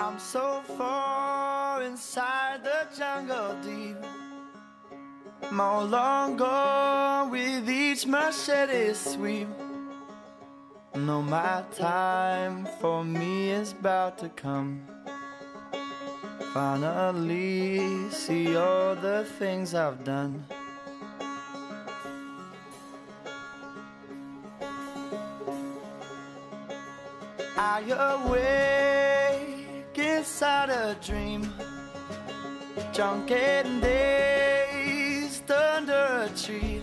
I'm so far inside the jungle deep. More long gone with each machete sweep. No, my time for me is about to come. Finally see all the things I've done. I awake inside a dream, drunk and dazed under a tree.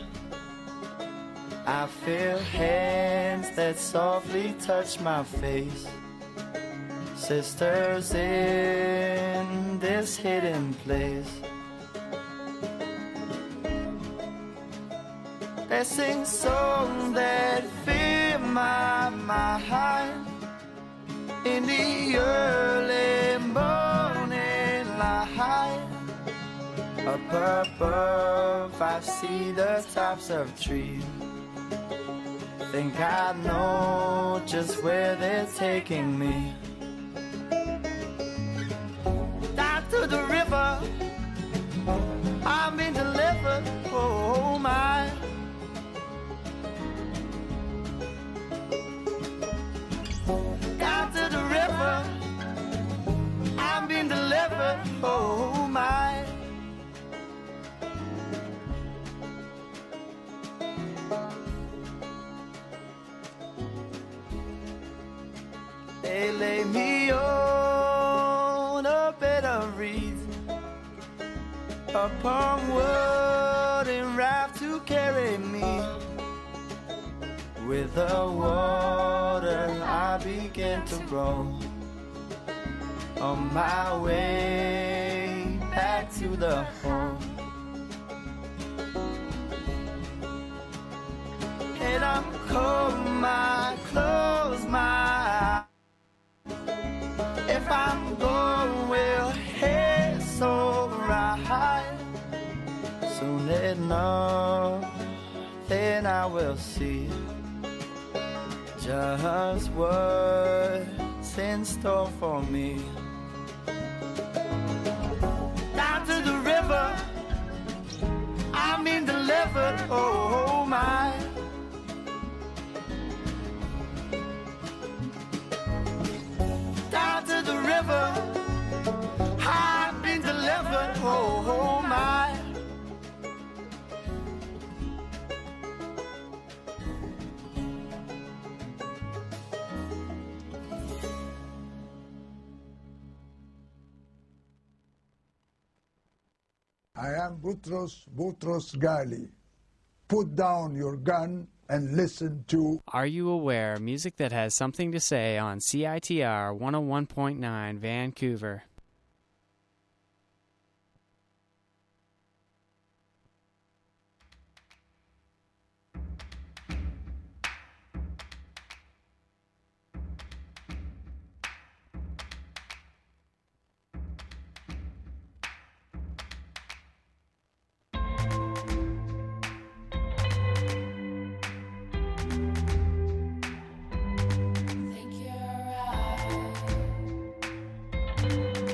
I feel hands that softly touch my face. Sisters in this hidden place. They sing songs that fill my mind. In the early morning light, up above I see the tops of trees. Think I know just where they're taking me. Down to the river, I'm being delivered, oh my. Down to the river, I'm being delivered, oh my. They lay me on a bed of reeds, upon wood and raft to carry me. With the water I begin to roll, on my way back to the home. And I'm cold, my close my eyes. If I'm going, we'll head so right. Soon enough, then I will see just what's in store for me. Down to the river, I'm being delivered, oh my. Down to the river, I've been delivered, oh my. I am Boutros Ghali. Put down your gun and listen to Are You Aware? Music that has something to say on CITR 101.9 Vancouver. Think you're right.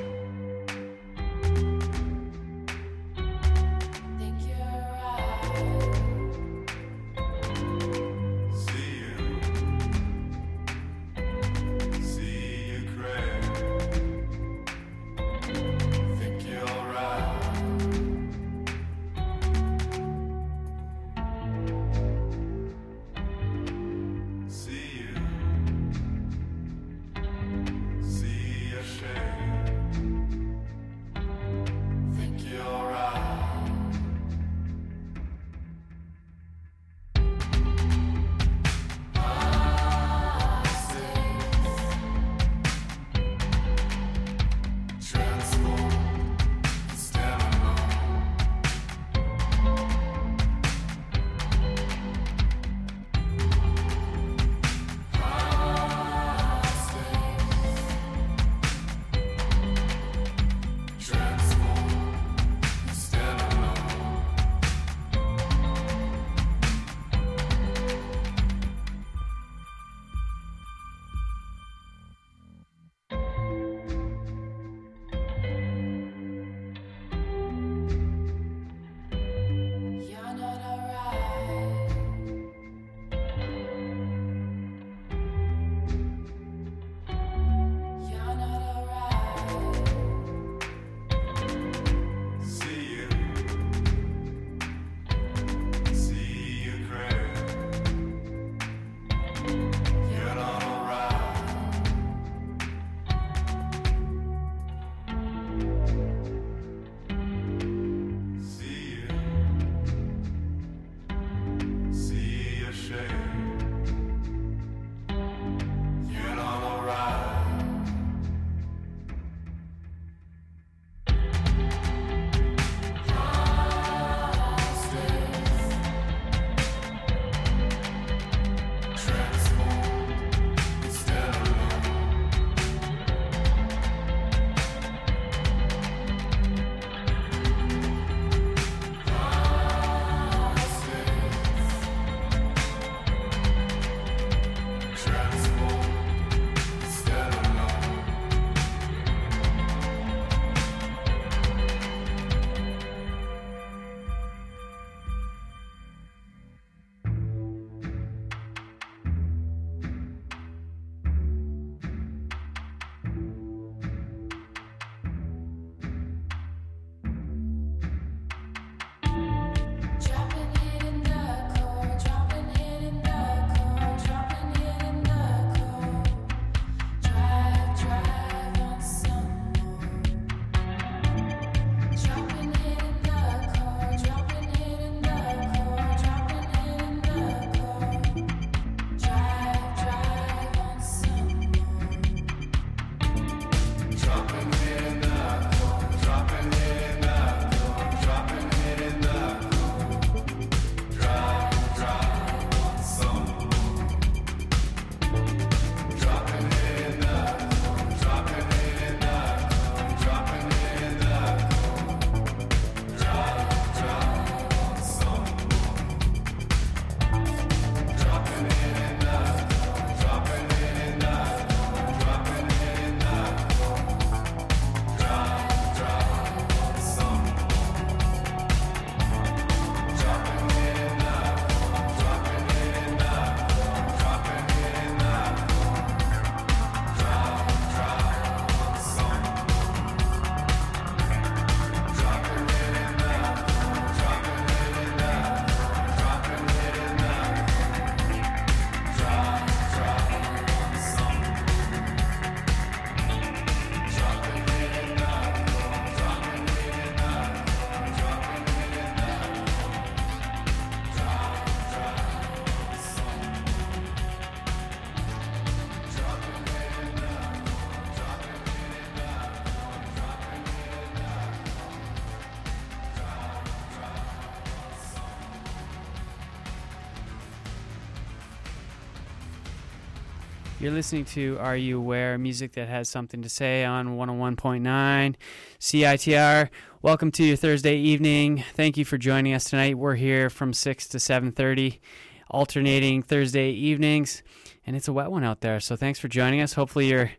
You're listening to Are You Aware? Music that has something to say on 101.9 CITR. Welcome to your Thursday evening. Thank you for joining us tonight. We're here from 6 to 7:30, alternating Thursday evenings, and it's a wet one out there, so thanks for joining us. Hopefully you're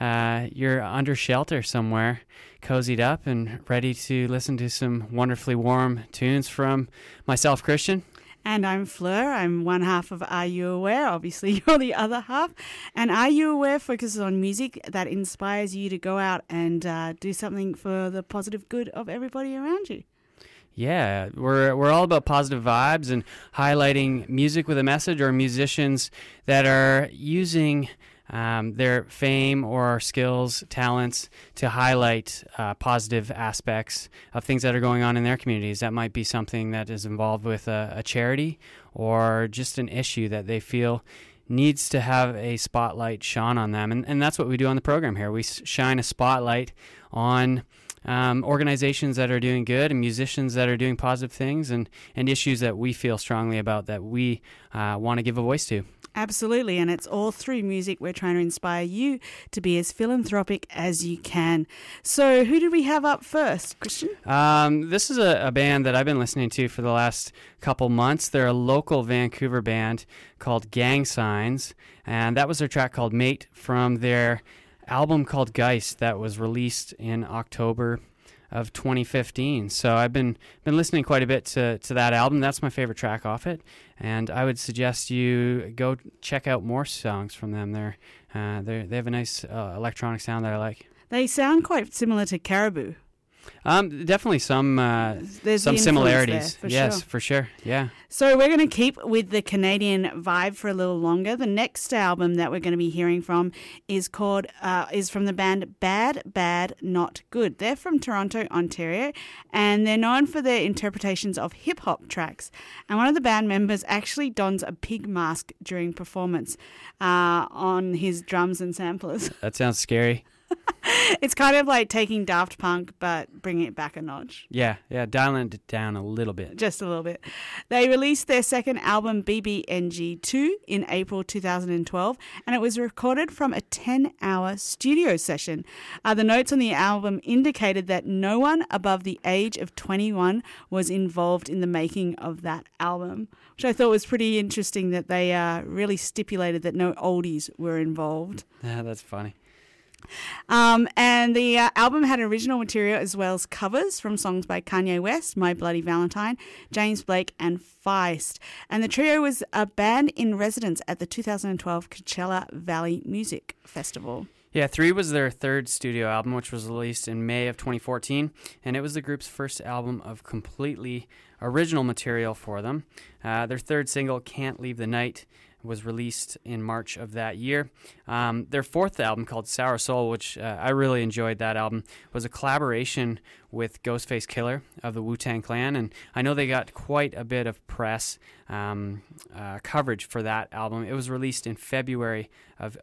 under shelter somewhere, cozied up and ready to listen to some wonderfully warm tunes from myself, Christian. And I'm Fleur. I'm one half of Are You Aware? Obviously, you're the other half. And Are You Aware focuses on music that inspires you to go out and do something for the positive good of everybody around you. Yeah, we're all about positive vibes and highlighting music with a message, or musicians that are using their fame or skills, talents to highlight positive aspects of things that are going on in their communities. That might be something that is involved with a charity or just an issue that they feel needs to have a spotlight shone on them. And that's what we do on the program here. We shine a spotlight on organizations that are doing good and musicians that are doing positive things and issues that we feel strongly about that we want to give a voice to. Absolutely, and it's all through music. We're trying to inspire you to be as philanthropic as you can. So who did we have up first, Christian? This is a band that I've been listening to for the last couple months. They're a local Vancouver band called Gang Signs, and that was their track called Mate from their album called Geist that was released in October of 2015. So I've been listening quite a bit to that album. That's my favorite track off it, and I would suggest you go check out more songs from them. They have a nice electronic sound that I like. They sound quite similar to Caribou. Definitely some similarities. There, for sure. Yeah. So we're going to keep with the Canadian vibe for a little longer. The next album that we're going to be hearing from is from the band Bad Bad Not Good. They're from Toronto, Ontario, and they're known for their interpretations of hip hop tracks. And one of the band members actually dons a pig mask during performance on his drums and samplers. That sounds scary. It's kind of like taking Daft Punk, but bringing it back a notch. Yeah, dialing it down a little bit. Just a little bit. They released their second album, BBNG2, in April 2012, and it was recorded from a 10-hour studio session. The notes on the album indicated that no one above the age of 21 was involved in the making of that album, which I thought was pretty interesting that they really stipulated that no oldies were involved. Yeah, that's funny. And the album had original material as well as covers from songs by Kanye West, My Bloody Valentine, James Blake, and Feist. And the trio was a band in residence at the 2012 Coachella Valley Music Festival. Yeah, 3 was their third studio album, which was released in May of 2014, and it was the group's first album of completely original material for them. Their third single, Can't Leave the Night, was released in March of that year. Their fourth album, called Sour Soul, which I really enjoyed that album, was a collaboration with Ghostface Killah of the Wu-Tang Clan, and I know they got quite a bit of press coverage for that album. It was released in February of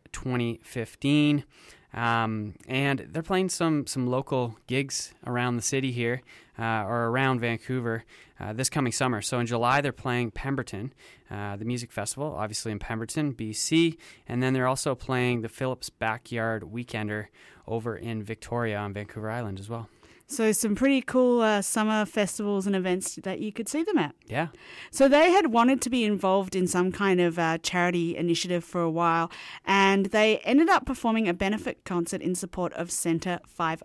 2015. And they're playing some local gigs around the city here, or around Vancouver, this coming summer. So in July, they're playing Pemberton, the music festival, obviously in Pemberton, BC. And then they're also playing the Phillips Backyard Weekender over in Victoria on Vancouver Island as well. So some pretty cool summer festivals and events that you could see them at. Yeah. So they had wanted to be involved in some kind of charity initiative for a while, and they ended up performing a benefit concert in support of Centre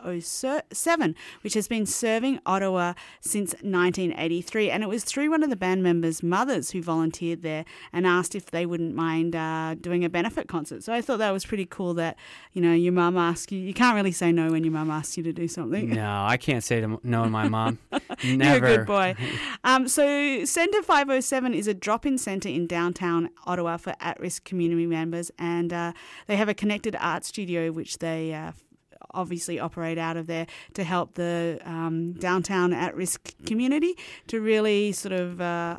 507, which has been serving Ottawa since 1983. And it was through one of the band members' mothers who volunteered there and asked if they wouldn't mind doing a benefit concert. So I thought that was pretty cool that, your mum asks you. You can't really say no when your mum asks you to do something. No, I can't say no to my mom. You're Never. a good boy. So Centre 507 is a drop-in centre in downtown Ottawa for at-risk community members, and they have a connected art studio which they obviously operate out of there to help the downtown at-risk community to really sort of,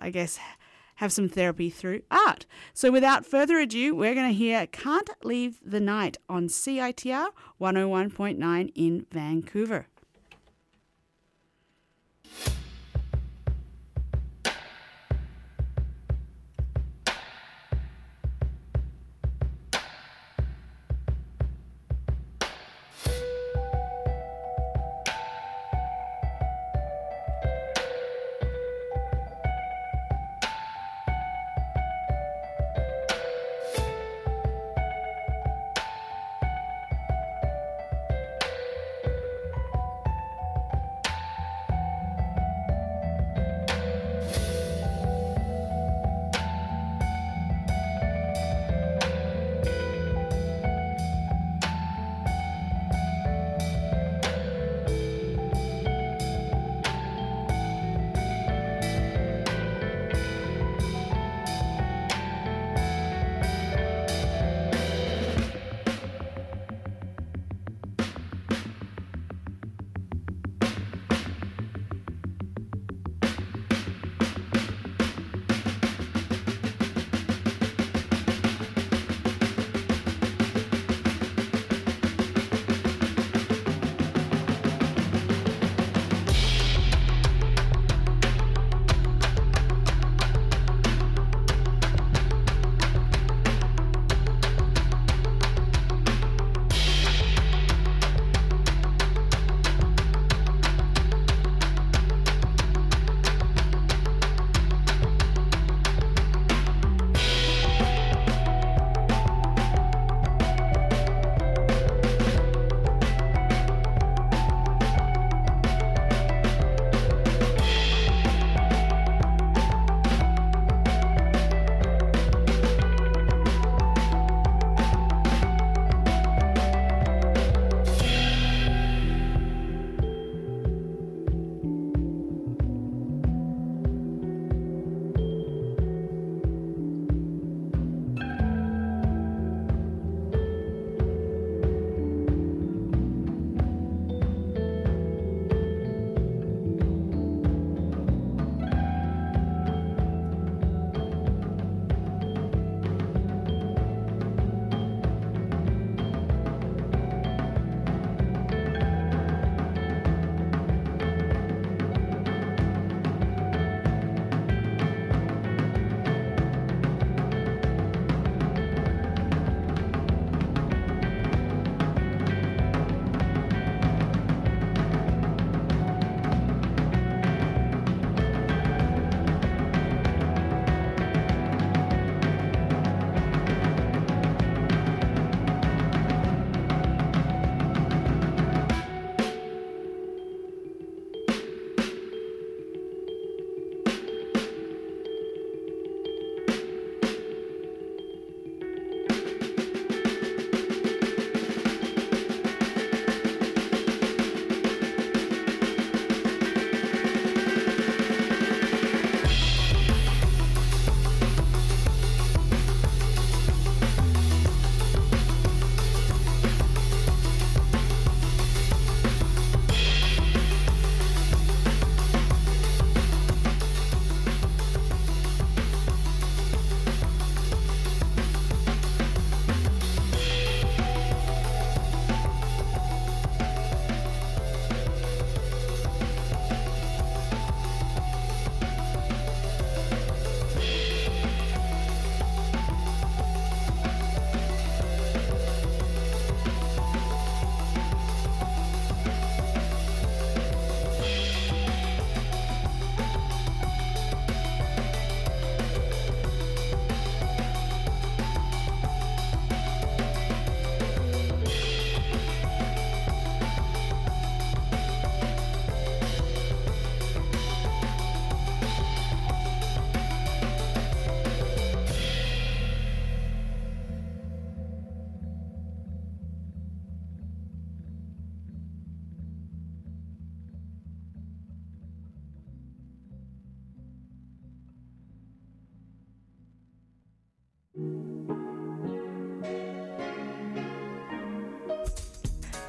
have some therapy through art. So without further ado, we're going to hear Can't Leave the Night on CITR 101.9 in Vancouver.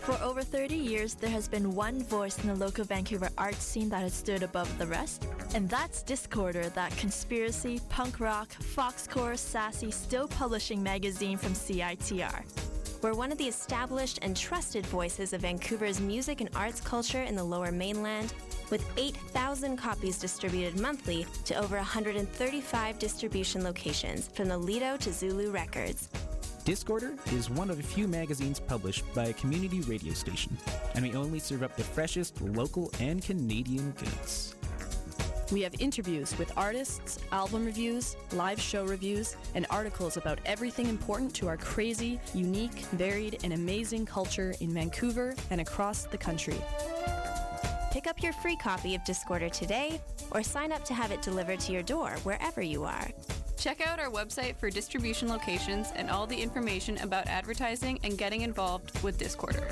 For over 30 years, there has been one voice in the local Vancouver arts scene that has stood above the rest, and that's Discorder, that conspiracy, punk rock, foxcore, sassy, still publishing magazine from CITR. We're one of the established and trusted voices of Vancouver's music and arts culture in the Lower Mainland, with 8,000 copies distributed monthly to over 135 distribution locations, from the Lido to Zulu Records. Discorder is one of a few magazines published by a community radio station, and we only serve up the freshest local and Canadian goods. We have interviews with artists, album reviews, live show reviews, and articles about everything important to our crazy, unique, varied, and amazing culture in Vancouver and across the country. Pick up your free copy of Discorder today, or sign up to have it delivered to your door wherever you are. Check out our website for distribution locations and all the information about advertising and getting involved with Discorder.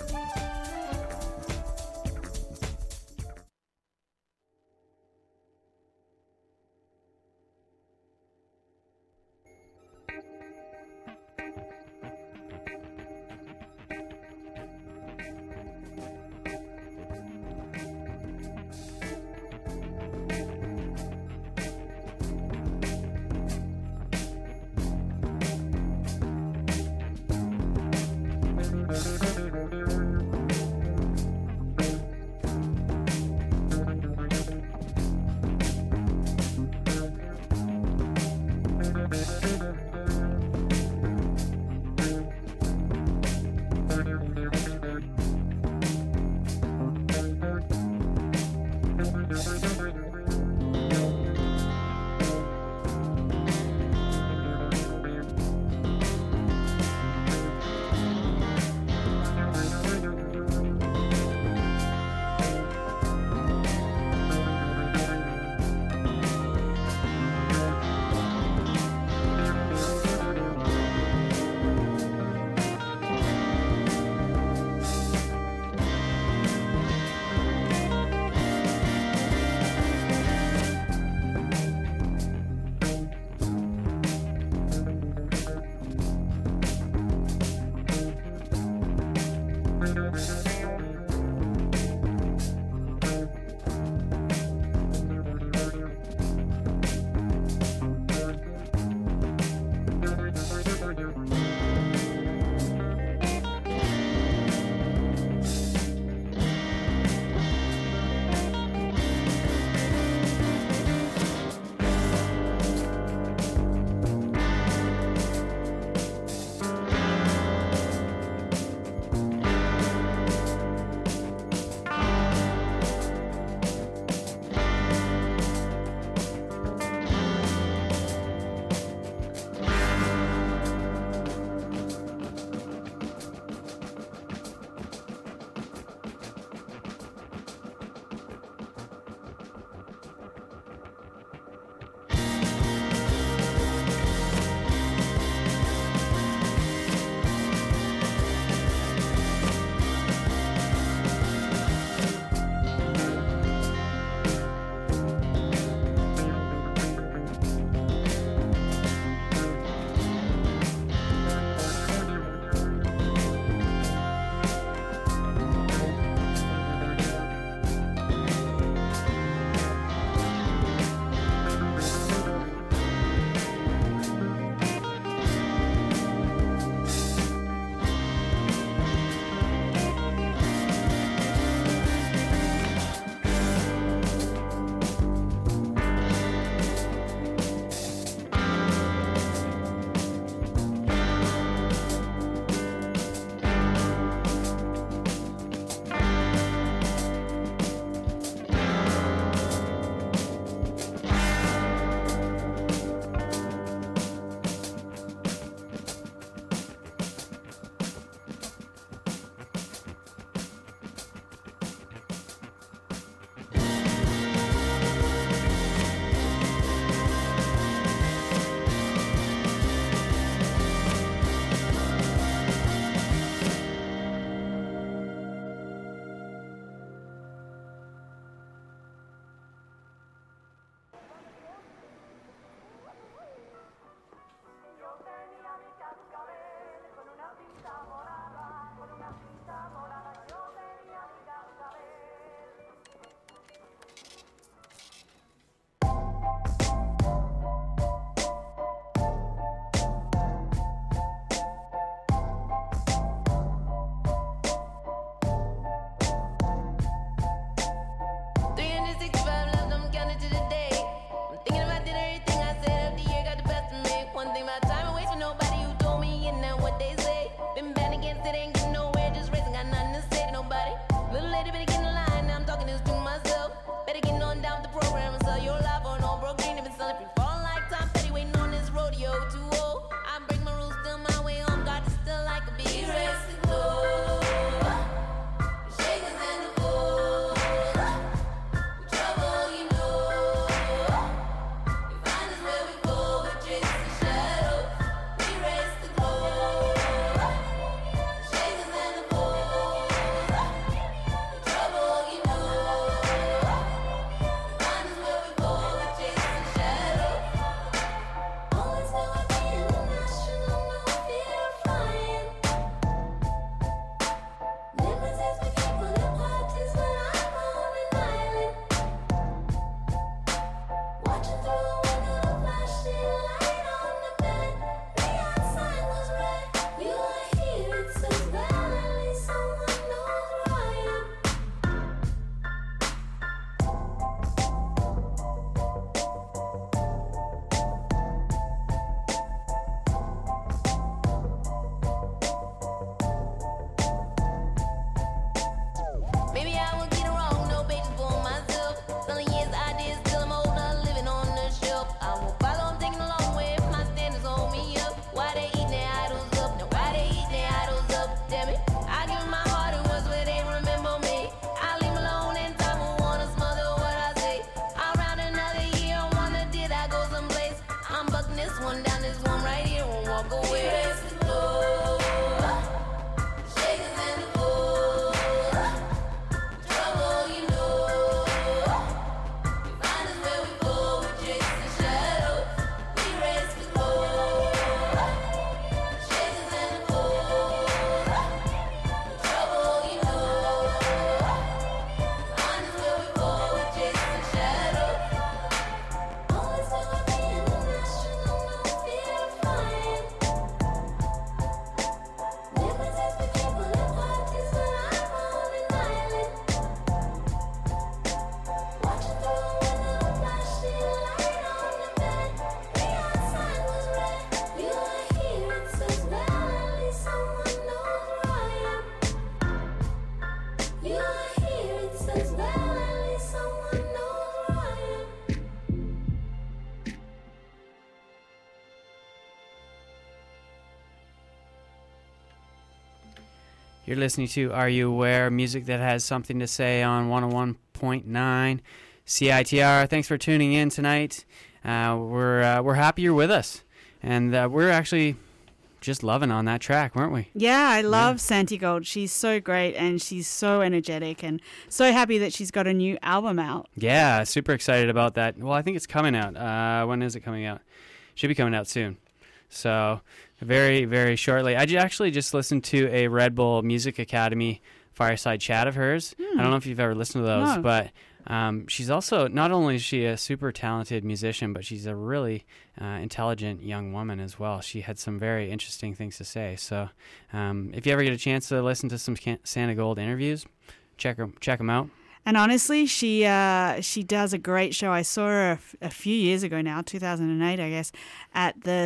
You're listening to Are You Aware? Music that has something to say on 101.9 CITR. Thanks for tuning in tonight. We're happy you're with us, and we're actually just loving on that track, weren't we? Yeah, I love Santi Gold. She's so great, and she's so energetic, and so happy that she's got a new album out. Yeah, super excited about that. Well, I think it's coming out. When is it coming out? Should be coming out soon. So very, very shortly. I actually just listened to a Red Bull Music Academy fireside chat of hers. I don't know if you've ever listened to those, but she's also, not only is she a super talented musician, but she's a really intelligent young woman as well. She had some very interesting things to say. So if you ever get a chance to listen to some Santi Gold interviews, check them out. And honestly, she does a great show. I saw her a few years ago now, 2008, I guess, at the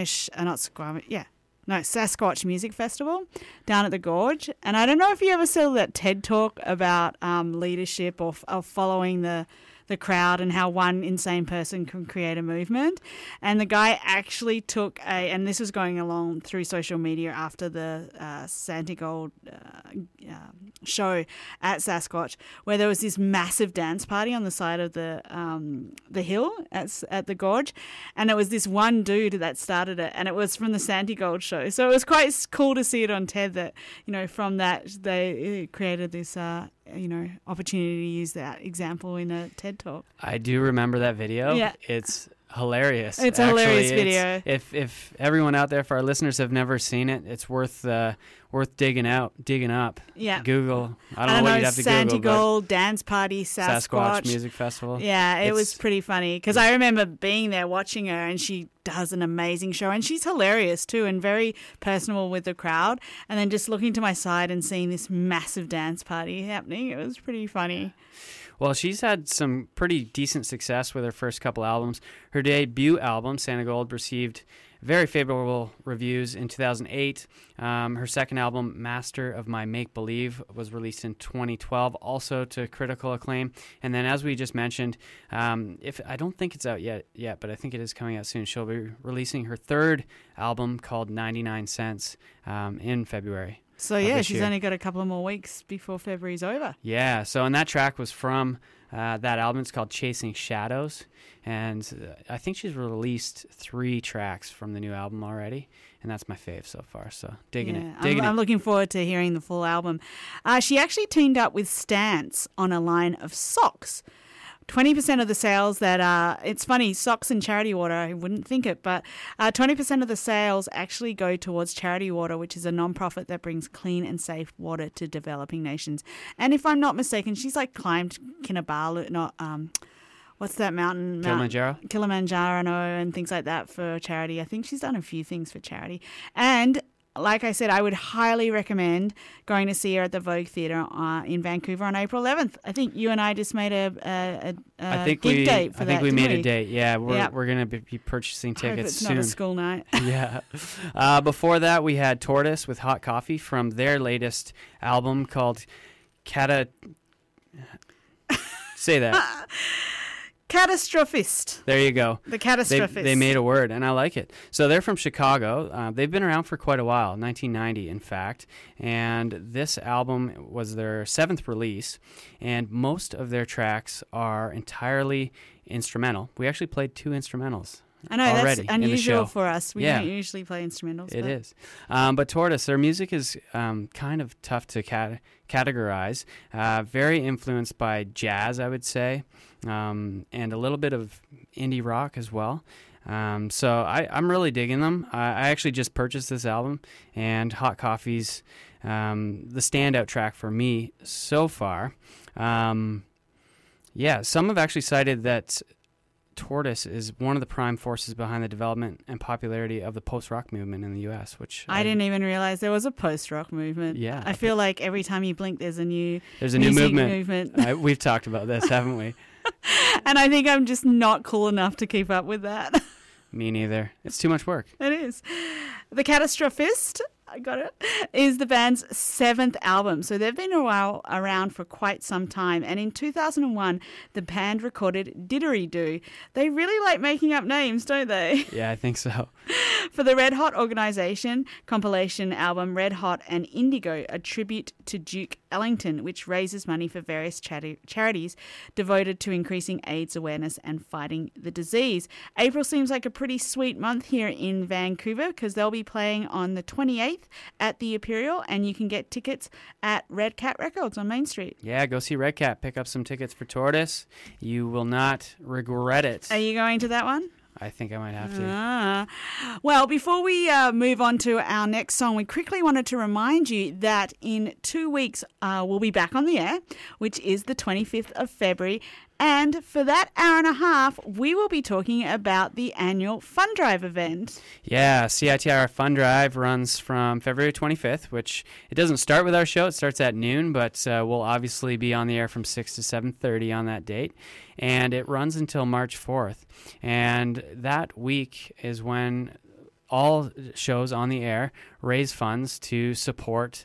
Sasquatch Music Festival down at the Gorge. And I don't know if you ever saw that TED Talk about leadership or following the crowd and how one insane person can create a movement. And the guy actually took and this was going along through social media after the Santi Gold show at Sasquatch, where there was this massive dance party on the side of the hill at the Gorge, and it was this one dude that started it, and it was from the Santi Gold show. So it was quite cool to see it on TED that, from that they created this opportunity to use that example in a TED Talk. I do remember that video. Yeah. It's hilarious. It's a hilarious video. If everyone out there, for our listeners, have never seen it, it's worth digging up. Yeah. Google. I don't know what you'd have to Santi Google. Gold Dance Party Sasquatch Music Festival. Yeah, it was pretty funny because I remember being there watching her, and she does an amazing show, and she's hilarious too, and very personable with the crowd. And then just looking to my side and seeing this massive dance party happening, it was pretty funny. Well, she's had some pretty decent success with her first couple albums. Her debut album, Santi Gold, received very favorable reviews in 2008. Her second album, Master of My Make Believe, was released in 2012, also to critical acclaim. And then, as we just mentioned, I don't think it's out yet, but I think it is coming out soon. She'll be releasing her third album called 99 Cents in February. So yeah, she's only got a couple of more weeks before February's over. Yeah, so and that track was from that album. It's called Chasing Shadows, and I think she's released 3 tracks from the new album already, and that's my fave so far. So digging it. I'm looking forward to hearing the full album. She actually teamed up with Stance on a line of socks. 20% of the sales it's funny, socks and Charity Water, I wouldn't think it, but 20% of the sales actually go towards Charity Water, which is a non-profit that brings clean and safe water to developing nations. And if I'm not mistaken, she's climbed Kinabalu, what's that mountain? Kilimanjaro and things like that for charity. I think she's done a few things for charity. And like I said, I would highly recommend going to see her at the Vogue Theatre in Vancouver on April 11th. I think you and I just made a gig date for that. I think we made a date. Yeah, we're going to be purchasing tickets soon. It's not a school night. Yeah. Before that, we had Tortoise with Hot Coffee from their latest album called Say that. Catastrophist. There you go. The Catastrophist. They made a word, and I like it. So they're from Chicago. They've been around for quite a while, 1990 in fact, and this album was their 7th release, and most of their tracks are entirely instrumental. We actually played 2 instrumentals. I know, already that's unusual for us. We don't usually play instrumentals. It is. But Tortoise, their music is kind of tough to categorize. Very influenced by jazz, I would say, and a little bit of indie rock as well. So I'm really digging them. I actually just purchased this album, and Hot Coffee's the standout track for me so far. Some have actually cited that Tortoise is one of the prime forces behind the development and popularity of the post-rock movement in the U.S., which I didn't even realize there was a post-rock movement. Yeah. I feel like every time you blink, there's a new movement. We've talked about this, haven't we? And I think I'm just not cool enough to keep up with that. Me neither. It's too much work. It is. The Catastrophist I got it, is the band's 7th album. So they've been around for quite some time. And in 2001, the band recorded Didgeridoo. They really like making up names, don't they? Yeah, I think so. For the Red Hot organisation compilation album Red Hot and Indigo, a tribute to Duke Ellington, which raises money for various charities devoted to increasing AIDS awareness and fighting the disease. April seems like a pretty sweet month here in Vancouver because they'll be playing on the 28th at the Imperial, and you can get tickets at Red Cat Records on Main Street. Yeah, go see Red Cat. Pick up some tickets for Tortoise. You will not regret it. Are you going to that one? I think I might have to. Well, before we move on to our next song, we quickly wanted to remind you that in 2 weeks we'll be back on the air, which is the 25th of February. And for that hour and a half, we will be talking about the annual Fun Drive event. Yeah, CITR Fun Drive runs from February 25th, which it doesn't start with our show. It starts at noon, but we'll obviously be on the air from 6 to 7:30 on that date. And it runs until March 4th. And that week is when all shows on the air raise funds to support,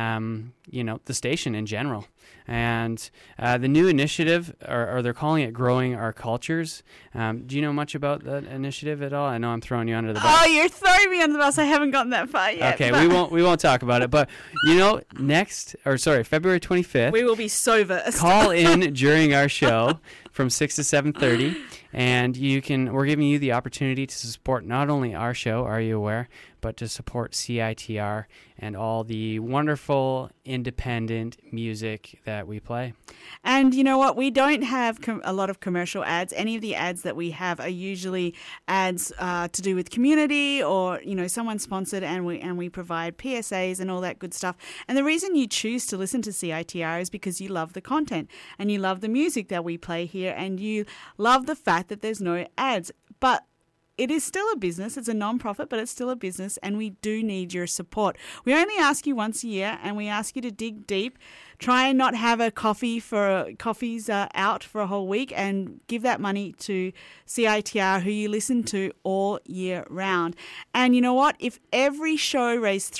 the station in general. And the new initiative, or they're calling it Growing Our Cultures. Do you know much about that initiative at all? I know I'm throwing you under the bus. Oh, you're throwing me under the bus. I haven't gotten that far yet. Okay, we won't talk about it. But February 25th. We will be so versed. Call in during our show from 6 to 7:30, and we're giving you the opportunity to support not only our show, Are You Aware, but to support CITR and all the wonderful independent music that we play. And you know what? We don't have a lot of commercial ads. Any of the ads that we have are usually ads to do with community or, someone sponsored, and we provide PSAs and all that good stuff. And the reason you choose to listen to CITR is because you love the content and you love the music that we play here and you love the fact that there's no ads. But it is still a business. It's a non-profit, but it's still a business, and we do need your support. We only ask you once a year, and we ask you to dig deep. Try and not have a coffees out for a whole week, and give that money to CITR, who you listen to all year round. And you know what? If every show raised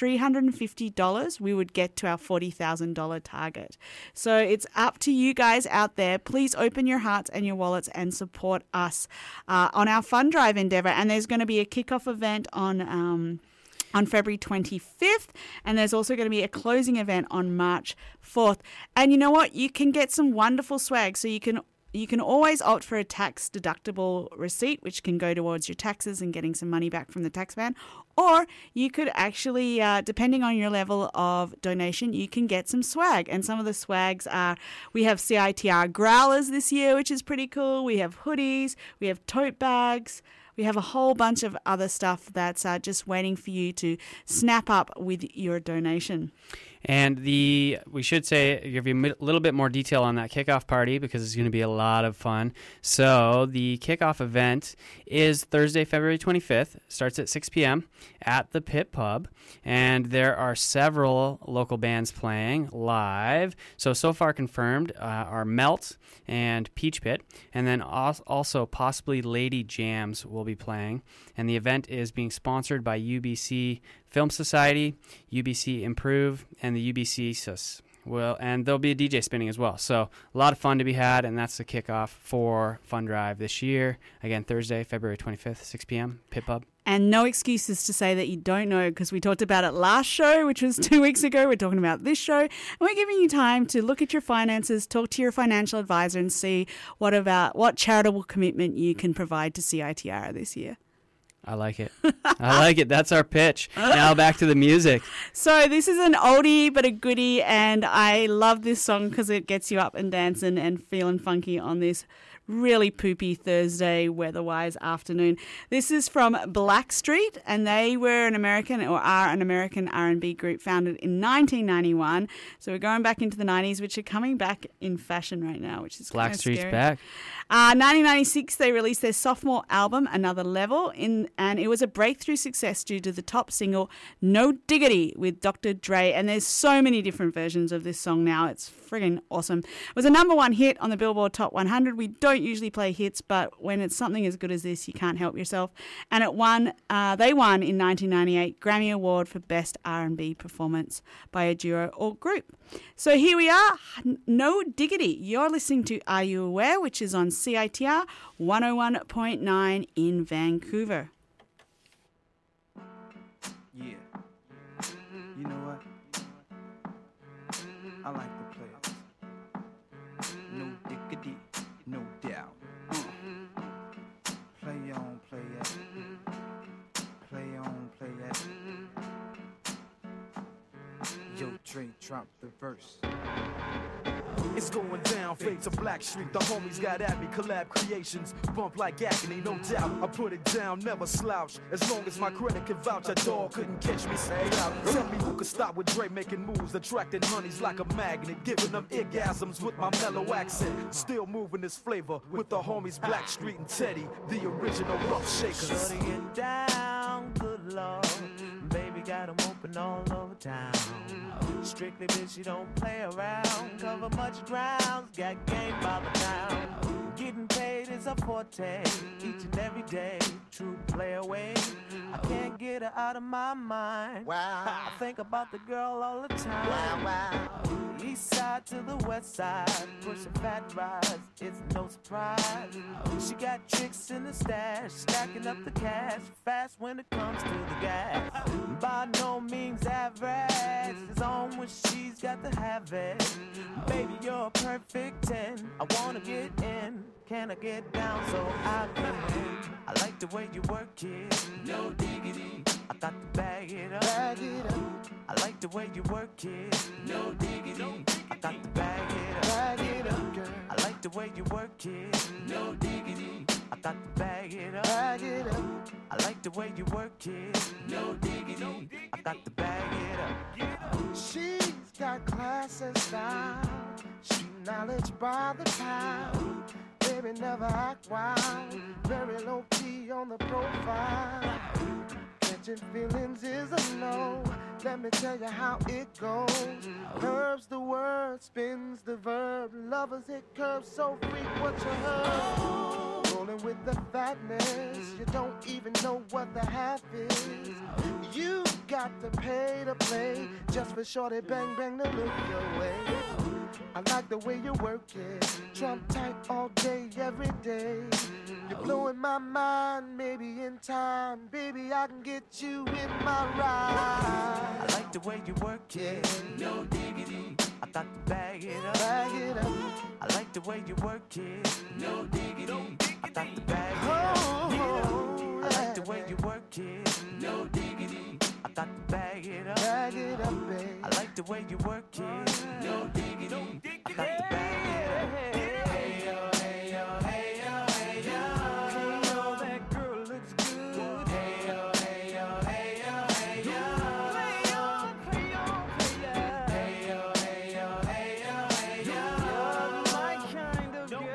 $350, we would get to our $40,000 target. So it's up to you guys out there. Please open your hearts and your wallets and support us on our Fun Drive endeavor. And there's going to be a kickoff event on February 25th, and there's also going to be a closing event on March 4th. And you know what? You can get some wonderful swag. So you can always opt for a tax-deductible receipt, which can go towards your taxes and getting some money back from the tax man. Or you could actually, depending on your level of donation, you can get some swag. And some of the swags are, we have CITR growlers this year, which is pretty cool. We have hoodies. We have tote bags. We have a whole bunch of other stuff that's just waiting for you to snap up with your donation. And we should say, give you a little bit more detail on that kickoff party because it's going to be a lot of fun. So the kickoff event is Thursday, February 25th. Starts at 6 p.m. at the Pit Pub. And there are several local bands playing live. So far confirmed are Melt and Peach Pit. And then also possibly Lady Jams will be playing. And the event is being sponsored by UBC Film Society, UBC Improve, and the UBC SUS. Well, and there'll be a DJ spinning as well. So a lot of fun to be had, and that's the kickoff for Fun Drive this year. Again, Thursday, February 25th, 6 p.m., Pit Pub. And no excuses to say that you don't know, because we talked about it last show, which was 2 weeks ago. We're talking about this show. And we're giving you time to look at your finances, talk to your financial advisor, and see what charitable commitment you can provide to CITR this year. I like it. I like it. That's our pitch. Now back to the music. So this is an oldie but a goodie, and I love this song because it gets you up and dancing and feeling funky on this really poopy Thursday weather-wise afternoon. This is from Blackstreet, and they were an American R&B group founded in 1991. So we're going back into the 90s, which are coming back in fashion right now, which is kind of scary. Blackstreet's back. 1996, they released their sophomore album, Another Level, and it was a breakthrough success due to the top single, No Diggity, with Dr. Dre. And there's so many different versions of this song now. It's friggin' awesome. It was a #1 hit on the Billboard Top 100. We don't don't usually play hits, but when it's something as good as this, you can't help yourself. And they won in 1998 Grammy Award for Best R&B Performance by a Duo or Group. So here we are, No Diggity. You're listening to Are You Aware, which is on CITR 101.9 in Vancouver. Yeah. You know what? I like the players. No diggity, no doubt. Play on, play it. Play on, play it. Yo, Dre, drop the verse. It's going down, fade to Black Street. The homies got at me, collab creations. Bump like agony, no doubt. I put it down, never slouch. As long as my credit can vouch, a dog couldn't catch me. Stay out. Tell me who could stop with Dre making moves, attracting honeys like a magnet, giving them orgasms with my mellow accent. Still moving this flavor with the homies Black Street and Teddy, the original rough shakers. Shutting it down, good lord. Baby got them open all over town. Strictly bitch, you don't play around. Cover much ground, got game by the town. Getting paid is a forte, each and every day. True play away. I can't get her out of my mind. Wow. I think about the girl all the time. Wow, wow. East side to the west side, pushing fat rides, it's no surprise. She got tricks in the stash, stacking up the cash, fast when it comes to the gas. By no means average, it's on when she's got to have it. Baby, you're a perfect 10, I wanna get in. Can I get down so I can? I like the way you work it, no diggity. I got to bag it up, bag it up. I like the way you work it, no diggity. I got to bag it up, bag it up, girl. I like the way you work it, no diggity. I got to bag it up, bag it up. I like the way you work it, no diggity. I got to bag it up. She's got class and style, street knowledge by the pound. Baby never act wild, very low key on the profile. Catching feelings is a no. Let me tell you how it goes. Curves the word, spins the verb. Lovers hit curves so freak what you heard. Rolling with the fatness, you don't even know what the half is. You got to pay to play just for shorty bang bang to look your way. I like the way you work it, Trump tight all day, every day. You're blowing my mind, maybe in time, baby, I can get you in my ride. I like the way you work it, no diggity. I got to bag it up, bag it up. I like the way you work it, no diggity. I got to bag it up, yeah. I like the way you work it, no diggity. I got to bag it up, babe. I like the way you work it, no diggity. I got to bag it up. Hey yo, hey yo, hey yo, hey yo. Hey yo, that girl looks good. Hey yo, hey yo, hey yo, hey yo. Play on, play on, play on. Hey yo, hey yo, hey yo, hey yo. You're my kind of girl.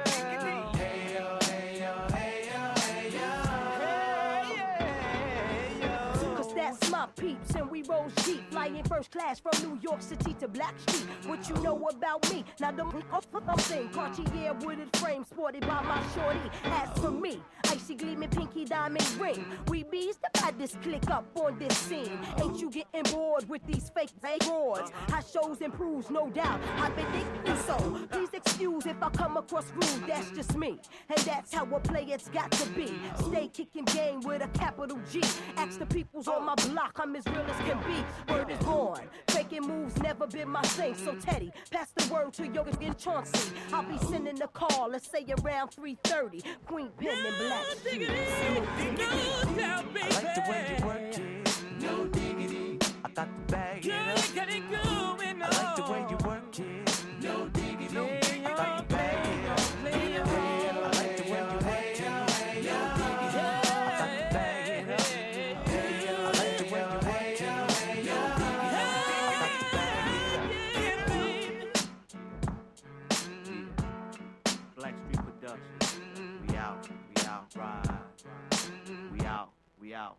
Hey yo, hey yo, hey yo, hey yo. Hey yo. 'Cause that's my peeps and we roll cheap, flying first class from New York City to Black Street. What you know about me? Now the thing, Cartier wooded frame sported by my shorty. As for me, icy gleaming pinky diamond ring. We bees the baddest click up on this scene. Ain't you getting bored with these fake roars? How shows improves, no doubt. I've been thinking so. Please excuse if I come across rude. That's just me, and that's how a player's got to be. Stay kicking game with a capital G. Ask the peoples on my block, I'm as real as can be. Word is born. Faking moves never been my thing. So Teddy, pass the word to your in Chauncey. I'll be sending a call, let's say around 3:30. Queen Pen and Black Street. I like the way you work it, no diggity. I got to bag it up. I like the way you work it, no diggity. I got to bag it up. I like the way you work it, no diggity. I got to bag it up. I like the way you work it, no diggity. I got to bag it up. Black Street Productions. We out, ride. We out.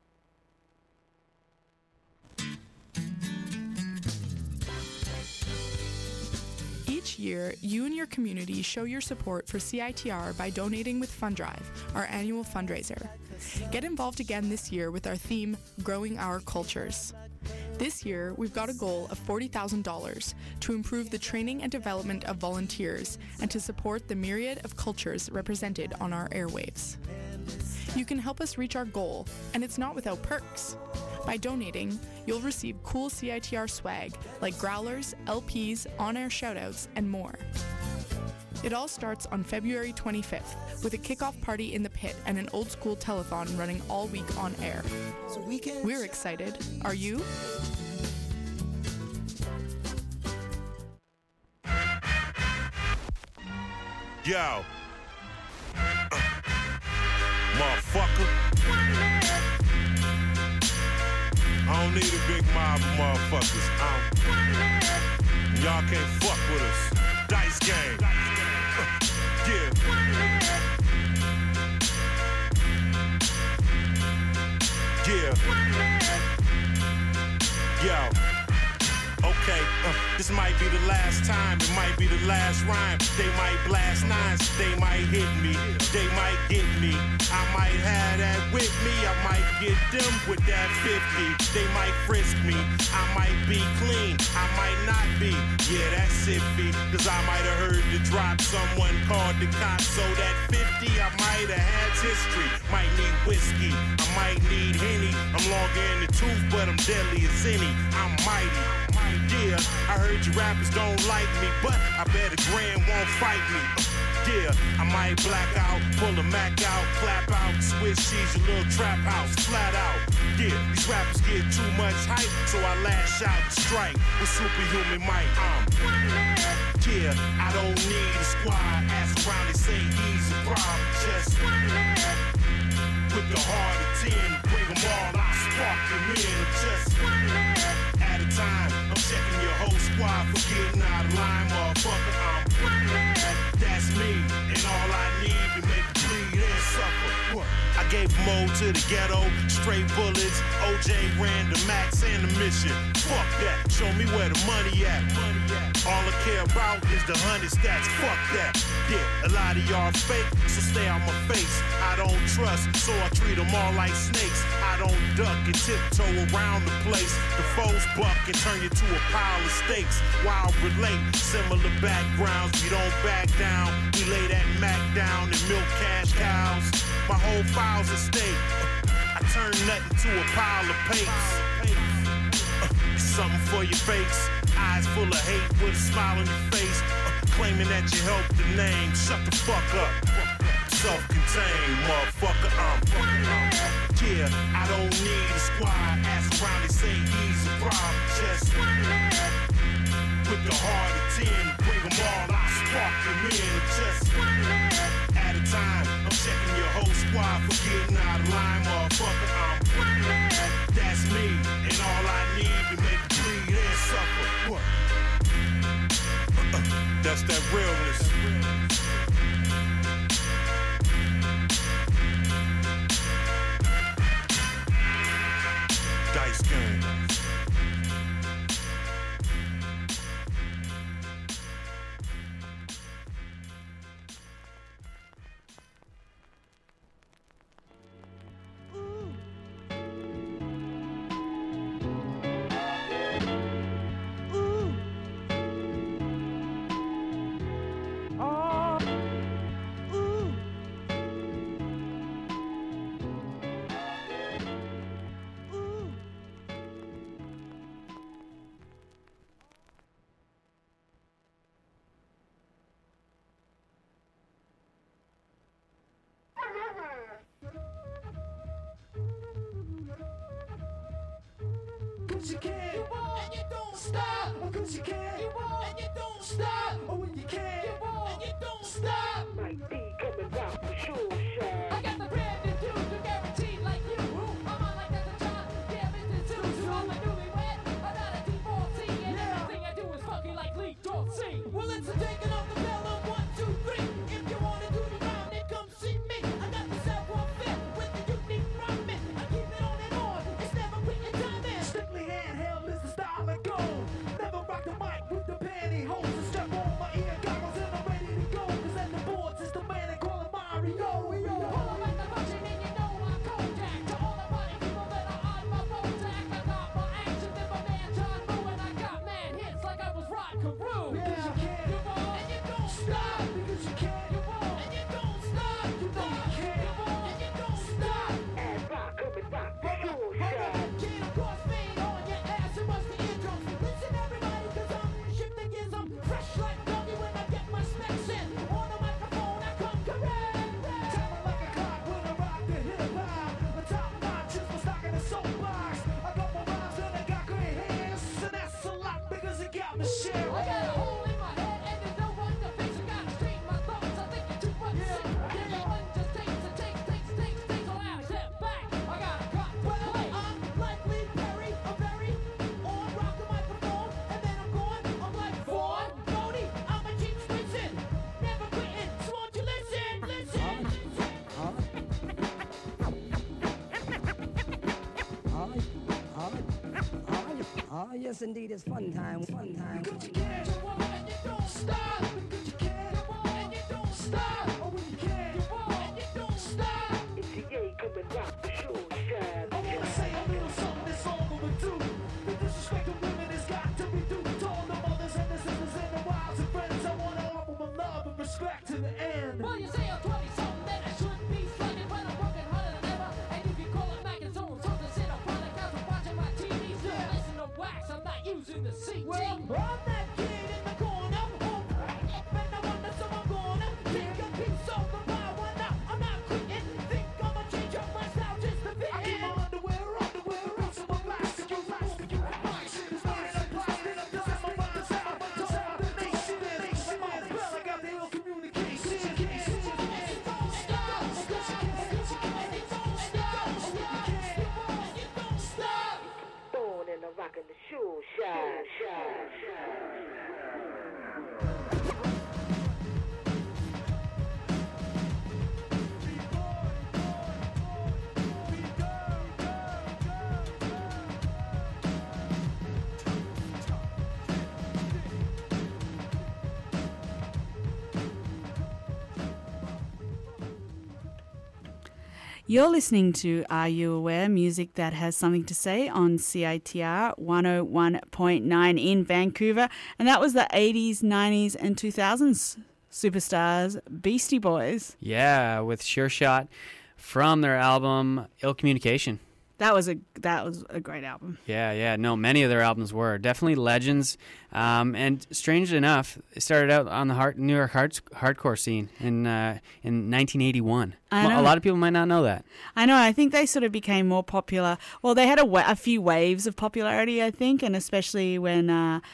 Each year, you and your community show your support for CITR by donating with FundDrive, our annual fundraiser. Get involved again this year with our theme, Growing Our Cultures. This year, we've got a goal of $40,000 to improve the training and development of volunteers and to support the myriad of cultures represented on our airwaves. You can help us reach our goal, and it's not without perks. By donating, you'll receive cool CITR swag like growlers, LPs, on-air shoutouts, and more. It all starts on February 25th with a kickoff party in the pit and an old-school telethon running all week on air. We're excited. Are you? Yo. Motherfucker. I don't need a big mob of motherfuckers. Y'all can't fuck with us. Dice game. Yeah. Yeah. Yo. Okay, this might be the last time, it might be the last rhyme. They might blast nines, they might hit me, they might get me. I might have that with me, I might get them with that 50. They might frisk me, I might be clean, I might not be. Yeah, that's iffy, cause I might have heard the drop. Someone called the cops, so that 50 I might have had history. Might need whiskey, I might need Henny. I'm longer in the tooth, but I'm deadly as any. I'm mighty. Yeah, I heard you rappers don't like me, but I bet a grand won't fight me. Yeah, I might black out, pull a Mac out, clap out, switch cheese, your little trap house, flat out. Yeah, these rappers get too much hype, so I lash out and strike with superhuman might. Yeah, I don't need a squad. Ask around, they say he's a problem. Just with the heart of 10, bring them all, I spark them in. Just at a time, I'm checking your whole squad for getting out of line, motherfucker. That's me, and all I need to make you bleed and suffer. I gave Mo to the ghetto, straight bullets. OJ ran the max and the mission. Fuck that, show me where the money at. All I care about is the 100 stacks. Fuck that. Yeah, a lot of y'all fake, so stay out my face. I don't trust, so I treat them all like snakes. I don't duck and tiptoe around the place. The foes buck and turn you to a pile of steaks. While relate, similar backgrounds, we don't back down. We lay that Mac down and milk cash cows. My whole file's at stake. I turn nothing to a pile of papes. Something for your face. Eyes full of hate with a smile on your face. Claiming that you helped the name. Shut the fuck up. Self-contained, motherfucker. Yeah, I don't need a squad. Ask around, they say he's a problem. Just with the heart of 10, bring them all, I spark them in. Just at a time, I'm checking your whole squad for getting out of line, motherfucker. That's me, and all I need to make you bleed and suffer. That's that realness. Dice game. Cause you can, and you don't stop. Cause you can, and you don't stop. Or when you can, and you don't stop. Might be coming out for sure, Shaq. I got the brand new dude, you guaranteed like you. I'm on like that's a job. Yeah, Mr. Two, I'm a newlywed. I'm not a divorcee, and everything I do is fucking like Lee Dorsey. Well, it's a taking off the bell of 1, 2, 3. If you wanna do the round, then come see me. I got the savoir-faire with the unique rhyming. I keep it on and on. It's never quitting timing. Strictly handheld is the style I go. Never rock the mic with the pantyhose and step on my ear. about to share. I got a hole in my head and there's no one to fix. I gotta straighten my thoughts. I think you're too much sick. Yeah, one just takes a loud step back. I got a cut. Well, I'm likely Perry, a very on rock the microphone, and then I'm gone. I'm like Vaughn, Bodie, I'm a cheap switching, never quitting. So won't you listen? Yes, indeed, it's fun time. But you can't go on and you don't stop. Because you can't go on and you don't stop. Oh, when you can't go on and you don't stop. It's the yay come and rock the show, shine. I wanna say a little something that's all overdue. The disrespect of women has got to be due to all the mothers and the sisters and the wives and friends. I wanna offer my love and respect to the end. Well, you say I'm 20-something, then I should be slugging, but I'm broken harder than ever. And if you call it Mac and Zone, something sit up on the couch and watching my TV. Still listen to wax, I'm not using the CT. Well, I'm that kid in the corner, home, and I wonder so I'm gonna take a piece of the pie. Why not? I'm not quitting. Think I'ma change up my style just to fit in. I keep my underwear, roots of my blast. You like, it's not in a plastic. I'm done, my mind's out, my nation is. I'm on the bell, I got the ill communication. Don't stop, don't stop. Born in a rock and the show, shine. You're listening to Are You Aware? Music that has something to say on CITR 101.9 in Vancouver. And that was the 80s, 90s and 2000s superstars, Beastie Boys. Yeah, with Sure Shot from their album Ill Communication. That was a great album. Yeah. No, many of their albums were definitely legends. And strangely enough, it started out on the New York hardcore scene in 1981. I know. A lot of people might not know that. I know. I think they sort of became more popular. Well, they had a few waves of popularity, I think, and especially when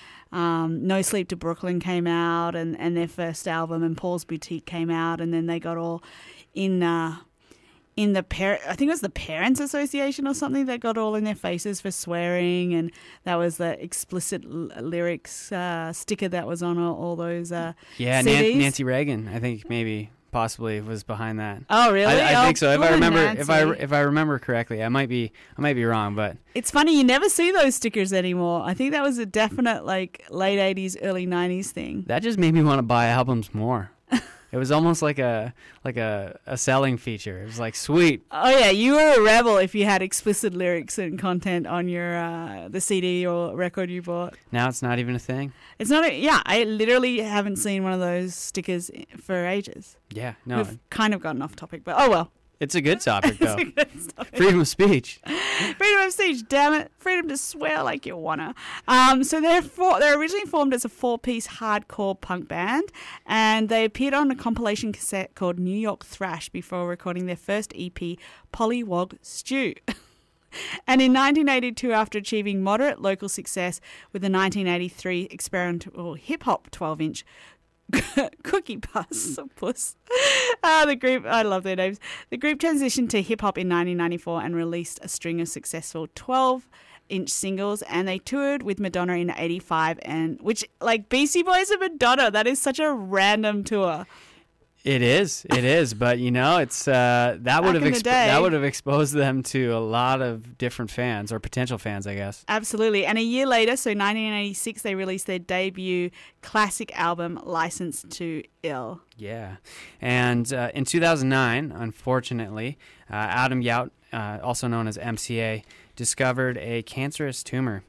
No Sleep to Brooklyn came out and their first album and Paul's Boutique came out, and then they got all in the I think it was the Parents Association or something that got all in their faces for swearing, and that was the explicit lyrics sticker that was on all those CDs. Nancy Reagan, I think possibly was behind that. Oh, really? I think so. If I remember, Nancy. if I remember correctly, I might be wrong, but it's funny you never see those stickers anymore. I think that was a definite like late 80s, early 90s thing. that just made me want to buy albums more. It was almost like a selling feature. It was like, sweet. Oh yeah, you were a rebel if you had explicit lyrics and content on your the CD or record you bought. Now it's not even a thing. It's not. I literally haven't seen one of those stickers for ages. Yeah, no. We've kind of gotten off topic, but oh well. It's a good topic, though. It's a good topic. Freedom of speech. Freedom of speech, damn it. Freedom to swear like you wanna. So they're originally formed as a 4-piece hardcore punk band, and they appeared on a compilation cassette called New York Thrash before recording their first EP, Pollywog Stew. And in 1982, after achieving moderate local success with the 1983 experimental hip-hop 12-inch Cookie Puss, Puss. The group, I love their names. The group transitioned to hip hop in 1994 and released a string of successful 12-inch singles, and they toured with Madonna in 85, and which, like, Beastie Boys and Madonna, that is such a random tour. It is, but it's that would have exposed them to a lot of different fans or potential fans, I guess. Absolutely. And a year later, so 1986, they released their debut classic album, License to Ill. Yeah, and in 2009, unfortunately, Adam Yout, also known as MCA, discovered a cancerous tumor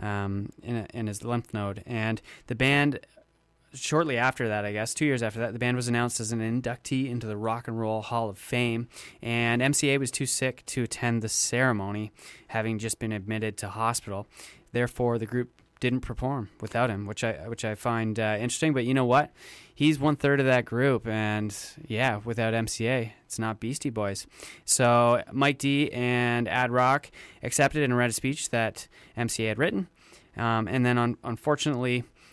in his lymph node, and the band. Shortly after that, I guess, 2 years after that, the band was announced as an inductee into the Rock and Roll Hall of Fame, and MCA was too sick to attend the ceremony, having just been admitted to hospital. Therefore, the group didn't perform without him, which I find interesting. But you know what? He's 1/3 of that group, and yeah, without MCA, it's not Beastie Boys. So Mike D and Ad Rock accepted and read a speech that MCA had written, and then unfortunately,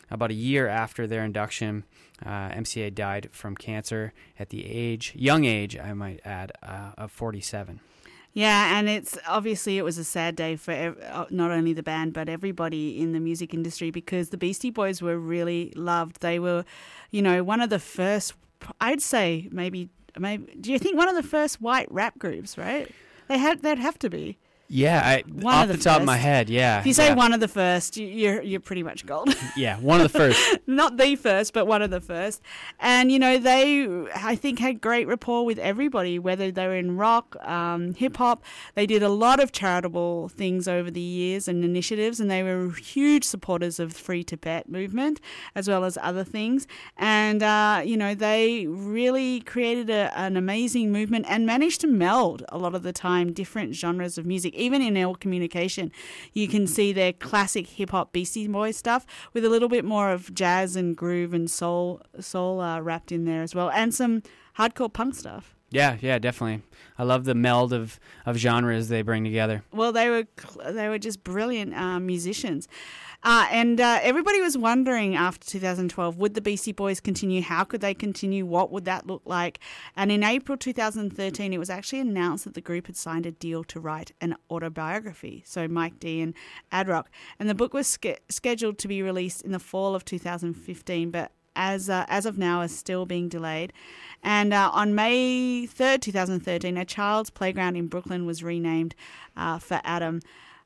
about a year after their induction, MCA died from cancer at the young age, I might add, of 47. Yeah, and it was a sad day for not only the band but everybody in the music industry, because the Beastie Boys were really loved. They were, one of the first, I'd say maybe. Do you think one of the first white rap groups? Right? They'd have to be. Yeah, off the top of my head, yeah. If you say one of the first, you're pretty much gold. Yeah, one of the first. Not the first, but one of the first. And, they, I think, had great rapport with everybody, whether they were in rock, hip-hop. They did a lot of charitable things over the years and initiatives, and they were huge supporters of the Free Tibet movement, as well as other things. And, they really created an amazing movement and managed to meld, a lot of the time, different genres of music. Even in Ill Communication, you can see their classic hip-hop Beastie Boys stuff with a little bit more of jazz and groove and soul wrapped in there as well, and some hardcore punk stuff. Yeah, definitely. I love the meld of genres they bring together. Well, they were just brilliant musicians. And everybody was wondering after 2012, would the Beastie Boys continue? How could they continue? What would that look like? And in April 2013, it was actually announced that the group had signed a deal to write an autobiography. So Mike D and Ad Rock. And the book was scheduled to be released in the fall of 2015, but as of now is still being delayed. And on May 3rd, 2013, a child's playground in Brooklyn was renamed for Adam,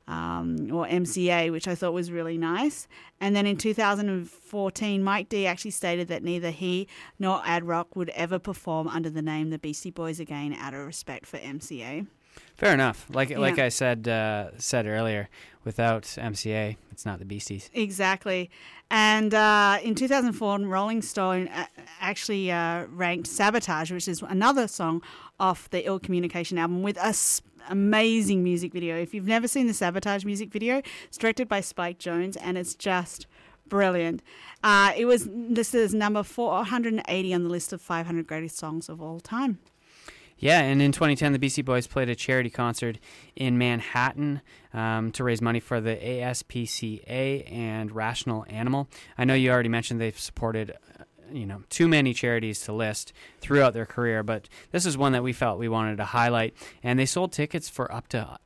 or MCA, which I thought was really nice. And then in 2014, Mike D actually stated that neither he nor Ad Rock would ever perform under the name The Beastie Boys again, out of respect for MCA. Fair enough. Like I said earlier, without MCA, it's not the Beasties. Exactly. And in 2004, Rolling Stone actually ranked Sabotage, which is another song off the Ill Communication album, with a amazing music video. If you've never seen the Sabotage music video, it's directed by Spike Jonze, and it's just brilliant. It was listed as number 480 on the list of 500 greatest songs of all time. Yeah, and in 2010, the Beastie Boys played a charity concert in Manhattan to raise money for the ASPCA and Rational Animal. I know you already mentioned they've supported too many charities to list throughout their career, but this is one that we felt we wanted to highlight. And they sold tickets for up to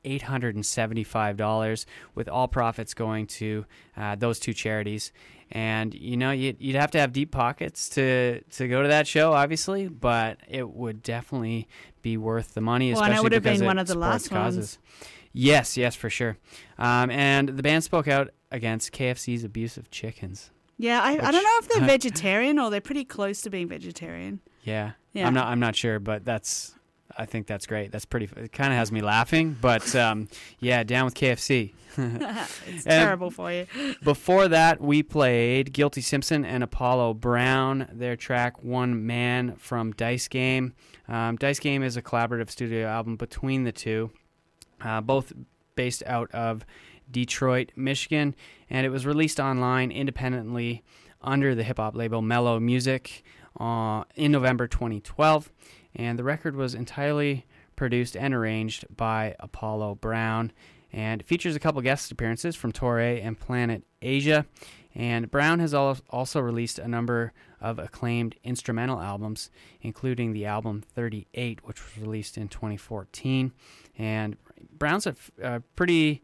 $875, with all profits going to those two charities. And you'd have to have deep pockets to go to that show, obviously, but it would definitely be worth the money, especially and it would have because been it one of the supports last causes. ones. Yes, for sure. And the band spoke out against KFC's abuse of chickens. Yeah, I don't know if they're vegetarian or they're pretty close to being vegetarian. Yeah. I'm not sure, but I think that's great. That's pretty. It kind of has me laughing, but down with KFC. It's terrible for you. Before that, we played Guilty Simpson and Apollo Brown, their track One Man from Dice Game. Dice Game is a collaborative studio album between the two, both based out of Detroit, Michigan, and it was released online independently under the hip-hop label Mellow Music in November 2012, and the record was entirely produced and arranged by Apollo Brown, and it features a couple guest appearances from Torre and Planet Asia. And Brown has also released a number of acclaimed instrumental albums, including the album 38, which was released in 2014. And Brown's a pretty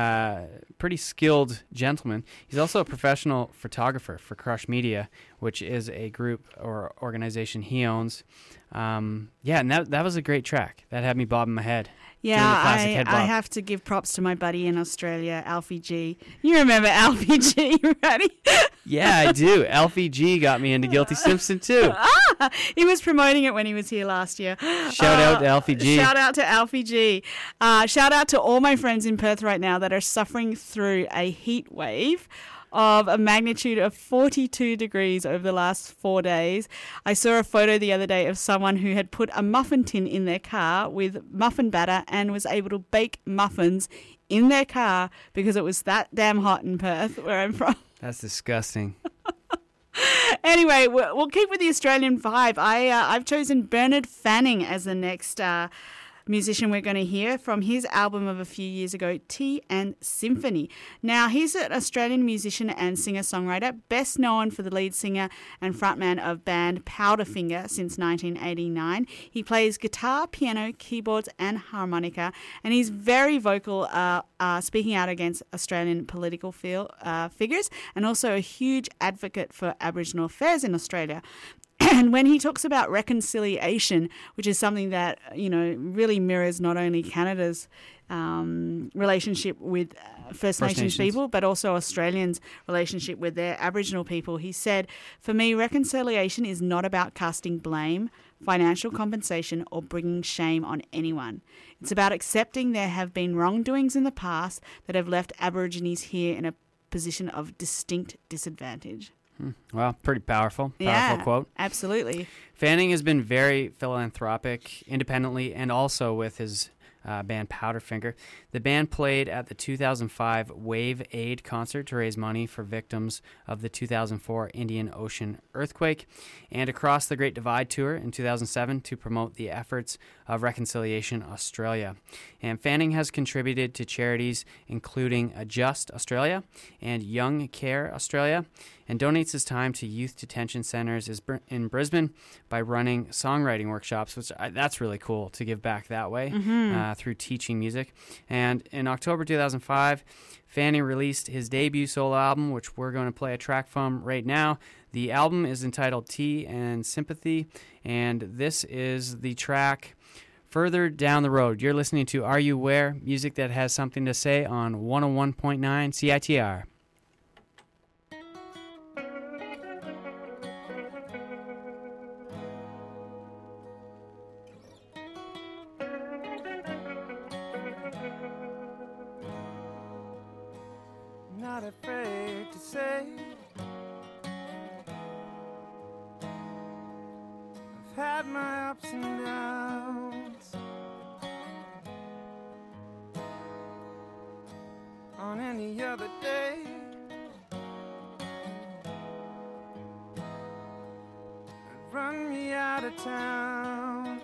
skilled gentleman. He's also a professional photographer for Crush Media, which is a group or organization he owns. And that was a great track. That had me bobbing my head. Yeah, I have to give props to my buddy in Australia, Alfie G. You remember Alfie G, right? Yeah, I do. Alfie G got me into Guilty Simpson too. He was promoting it when he was here last year. Shout out to Alfie G. Shout out to Alfie G. Shout out to all my friends in Perth right now that are suffering through a heat wave of a magnitude of 42 degrees over the last 4 days. I saw a photo the other day of someone who had put a muffin tin in their car with muffin batter and was able to bake muffins in their car because it was that damn hot in Perth, where I'm from. That's disgusting. Anyway, we'll keep with the Australian vibe. I've chosen Bernard Fanning as the next musician we're going to hear from his album of a few years ago, Tea and Symphony. Now, he's an Australian musician and singer-songwriter, best known for the lead singer and frontman of band Powderfinger since 1989. He plays guitar, piano, keyboards and harmonica, and he's very vocal, speaking out against Australian political figures, and also a huge advocate for Aboriginal affairs in Australia. And when he talks about reconciliation, which is something that, really mirrors not only Canada's relationship with First Nations people, but also Australians' relationship with their Aboriginal people, he said, "For me, reconciliation is not about casting blame, financial compensation, or bringing shame on anyone. It's about accepting there have been wrongdoings in the past that have left Aborigines here in a position of distinct disadvantage." Well, pretty powerful quote. Absolutely. Fanning has been very philanthropic, independently, and also with his band Powderfinger. The band played at the 2005 Wave Aid concert to raise money for victims of the 2004 Indian Ocean earthquake, and across the Great Divide tour in 2007 to promote the efforts of Reconciliation Australia. And Fanning has contributed to charities including Adjust Australia and Young Care Australia, and donates his time to youth detention centers in Brisbane by running songwriting workshops, which that's really cool to give back that way through teaching music. And in October 2005, Fanning released his debut solo album, which we're going to play a track from right now. The album is entitled Tea and Sympathy, and this is the track Further Down the Road. You're listening to Are You Aware? Music that has something to say on 101.9 CITR. Not afraid to say I've had my ups and downs. On any other day it'd run me out of town.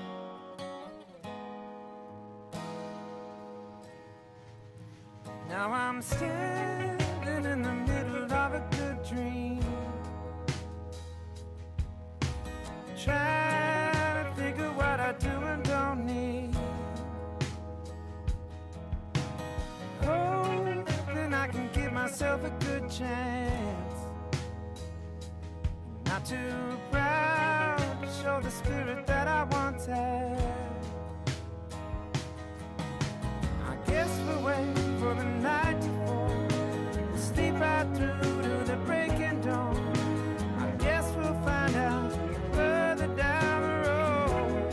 Now I'm standing in the middle of a good dream, trying to figure what I do and don't need. Hoping I can give myself a good chance, not too proud to show the spirit that I once had. I guess we'll wait for the night to fall, we'll sleep right through to the breaking dawn. I guess we'll find out further down the road.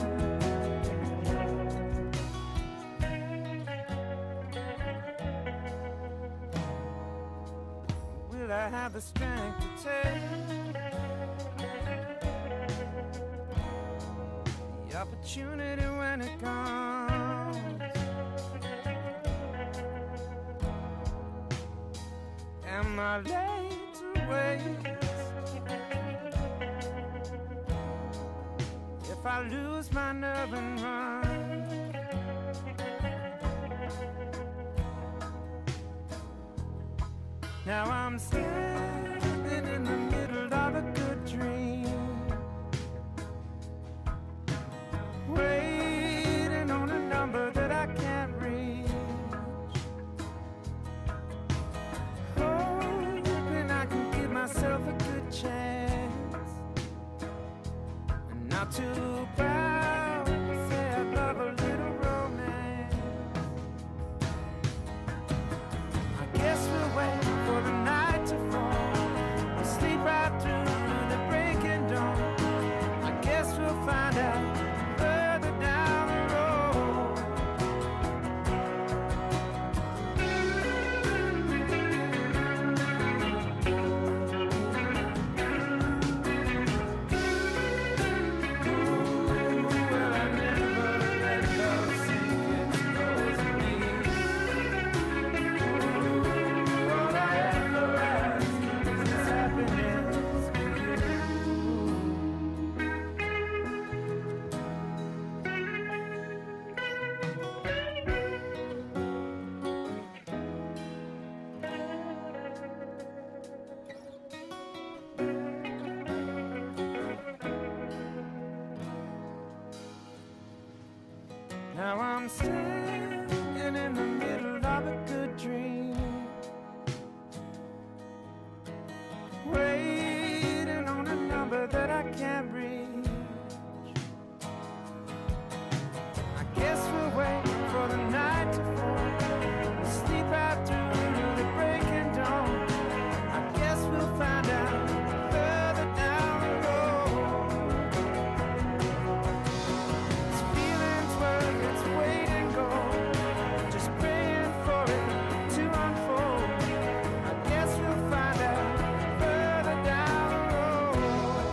Will I have the strength to take the opportunity when it comes? Am I late to wait? If I lose my nerve and run, now I'm standing in the middle of a good dream, waiting on a number that I can't reach. Myself a good chance, and not too proud to say I love a little romance. I guess we'll wait for the night to fall, we'll sleep right through the breaking dawn. I guess we'll find out further down the road. I'm standing in the middle of a good dream, waiting on a number that I can't reach. I guess we'll wait for the night to fall, we'll sleep right through the breaking dawn. I guess we'll find out further down the road. This feeling's worth its weight in gold, just praying for it to unfold. I guess we'll find out further down the road.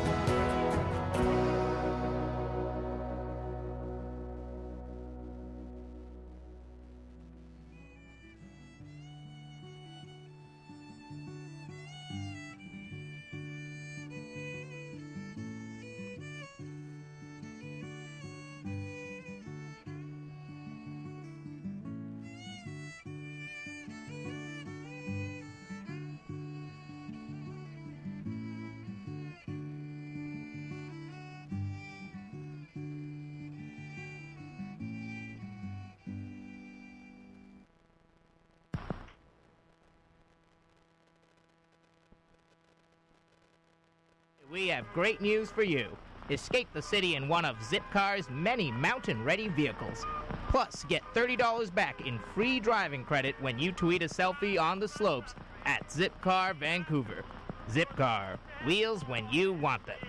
We have great news for you. Escape the city in one of Zipcar's many mountain-ready vehicles. Plus, get $30 back in free driving credit when you tweet a selfie on the slopes at Zipcar Vancouver. Zipcar, wheels when you want them.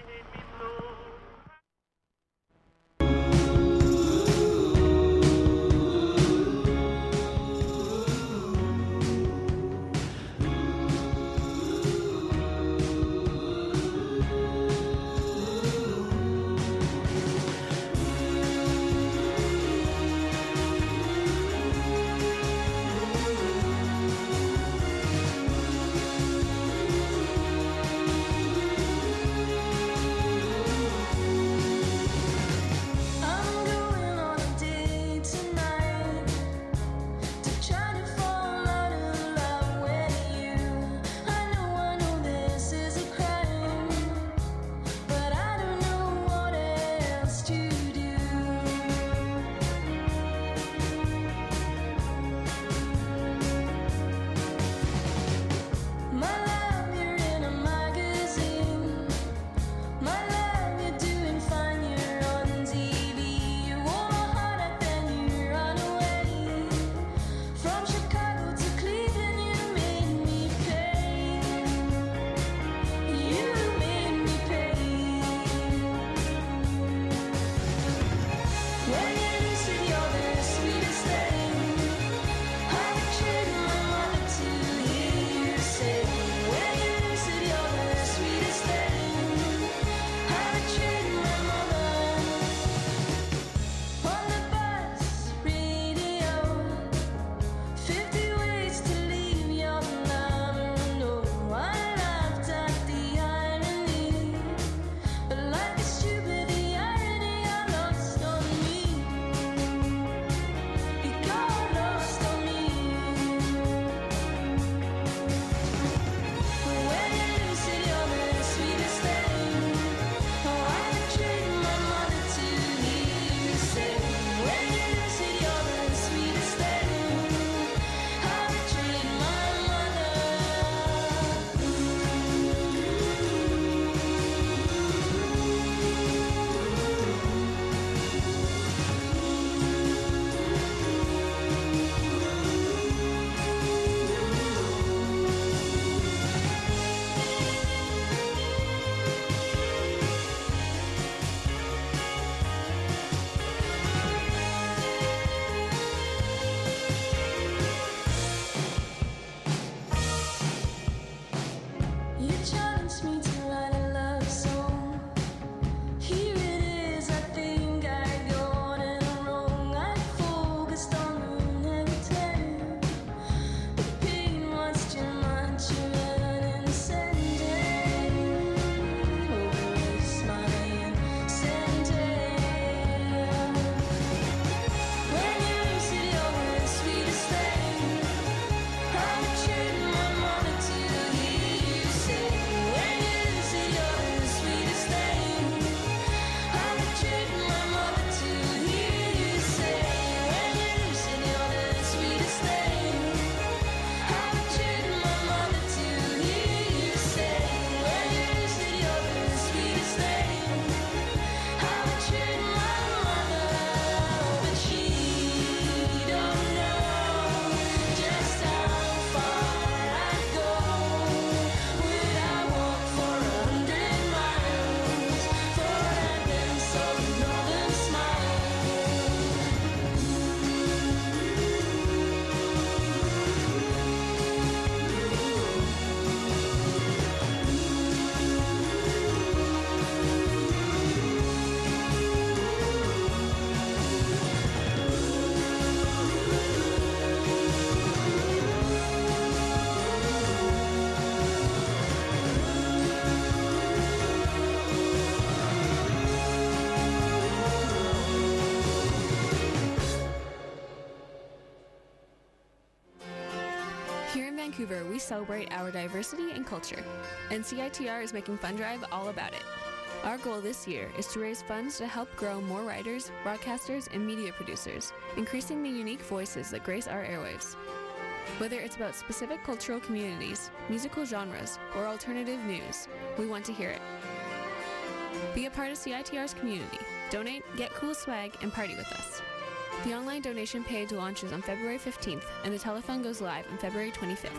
Vancouver, we celebrate our diversity and culture, and CITR is making Fund Drive all about it. Our goal this year is to raise funds to help grow more writers, broadcasters, and media producers, increasing the unique voices that grace our airwaves. Whether it's about specific cultural communities, musical genres, or alternative news, we want to hear it. Be a part of CITR's community. Donate, get cool swag, and party with us. The online donation page launches on February 15th, and the telethon goes live on February 25th.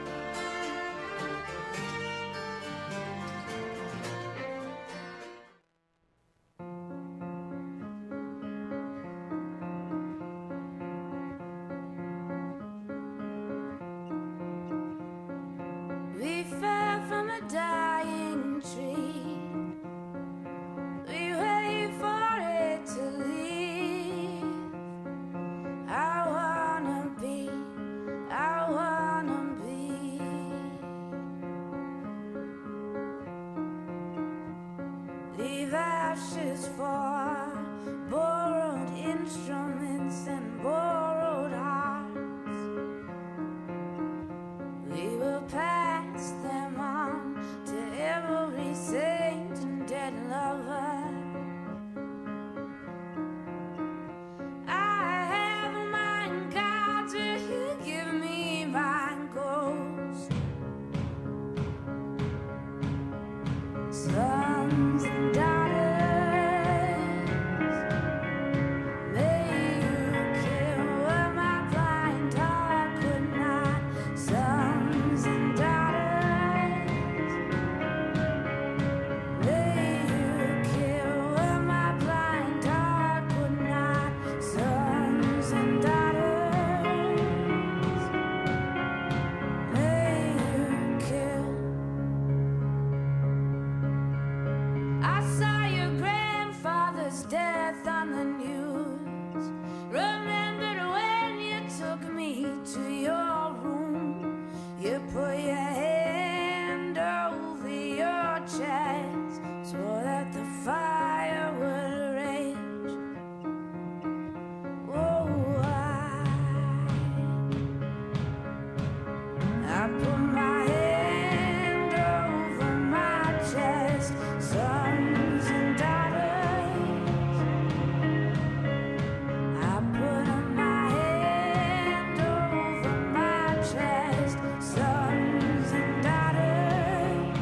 We fell from a dying tree. We wait for it to leave. I wanna be. Leave ashes for borrowed instruments and borrowed hearts. We will pass them on to every saint and dead lover. I have a mind, God, will you give me my ghost? Sons and daughters, may you kill what my blind heart could not. Sons and daughters, may you kill what my blind heart could not. Sons and daughters, may you kill. I saw your grandfather's death on the news. Remembered when you took me to your room. You put your hand over your chest, swore that the fire would rage. Oh, I put my hand over my chest. Sons and daughters, I put my hand over my chest. Sons and daughters,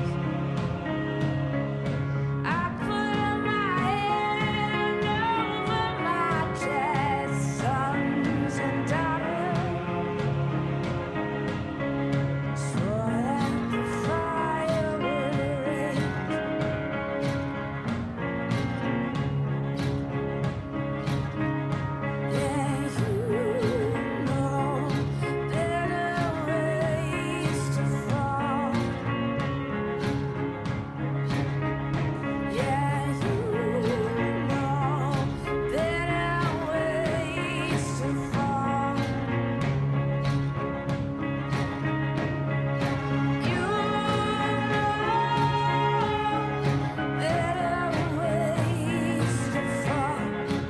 I put my hand over my chest. Sons and daughters, swore that the fire would rage. Yeah, you know better ways to fall. Yeah, you know better ways to fall. You know better ways to fall.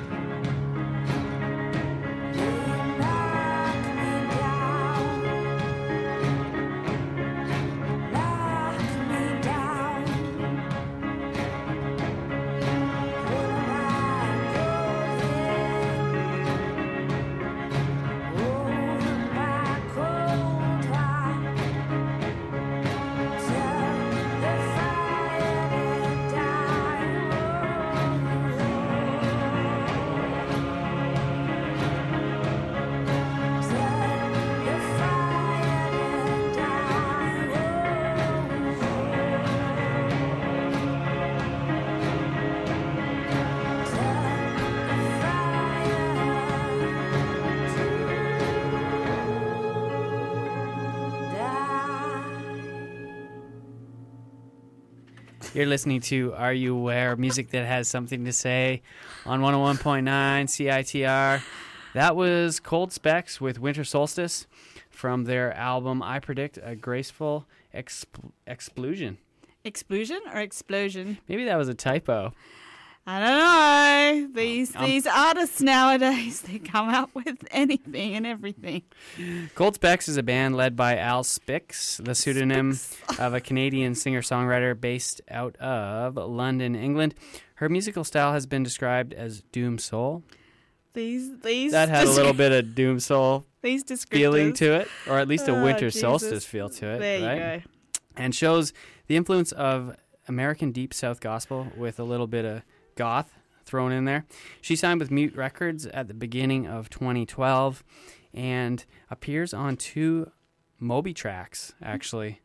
You're listening to Are You Aware? Music that has something to say on 101.9 CITR. That was Cold Specs with Winter Solstice from their album I Predict a Graceful Explosion. Explosion or explosion? Maybe that was a typo. I don't know. These artists nowadays, they come up with anything and everything. Cold Specs is a band led by Al Spix, the pseudonym of a Canadian singer-songwriter based out of London, England. Her musical style has been described as doom soul. These that had a little bit of doom soul these descriptors. feeling to it, or at least a winter Jesus. solstice feel to it. There right? you go. And shows the influence of American Deep South gospel with a little bit of goth thrown in there. She signed with Mute Records at the beginning of 2012 and appears on 2 Moby tracks, actually,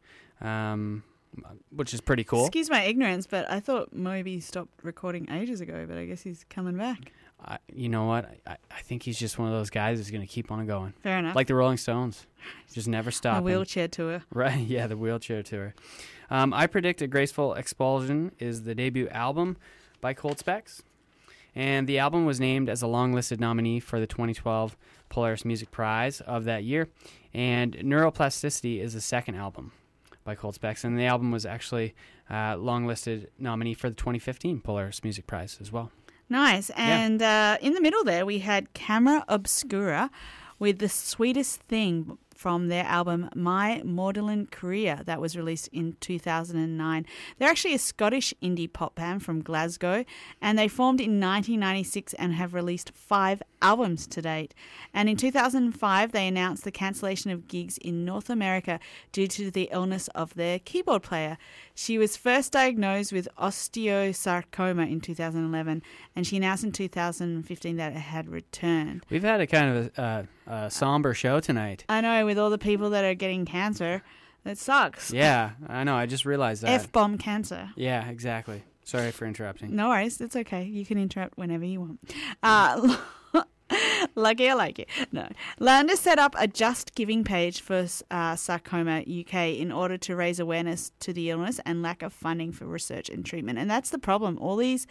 which is pretty cool. Excuse my ignorance, but I thought Moby stopped recording ages ago, but I guess he's coming back. You know what? I think he's just one of those guys who's going to keep on going. Fair enough. Like the Rolling Stones. Just never stop. The wheelchair tour. Right, yeah, the wheelchair tour. I predict A Graceful Expulsion is the debut album by Cold Specs. And the album was named as a long-listed nominee for the 2012 Polaris Music Prize of that year. And Neuroplasticity is the second album by Cold Specs. And the album was actually long-listed nominee for the 2015 Polaris Music Prize as well. Nice. And in the middle there, we had Camera Obscura with The Sweetest Thing from their album My Maudlin Career that was released in 2009. They're actually a Scottish indie pop band from Glasgow, and they formed in 1996 and have released 5 albums to date. And in 2005, they announced the cancellation of gigs in North America due to the illness of their keyboard player. She was first diagnosed with osteosarcoma in 2011, and she announced in 2015 that it had returned. We've had a kind of a somber show tonight. I know, with all the people that are getting cancer. That sucks. Yeah, I know. I just realized that. F-bomb cancer. Yeah, exactly. Sorry for interrupting. No worries. It's okay. You can interrupt whenever you want. Lucky I like it. No. Lander set up a Just Giving page for Sarcoma UK in order to raise awareness to the illness and lack of funding for research and treatment. And that's the problem. All these,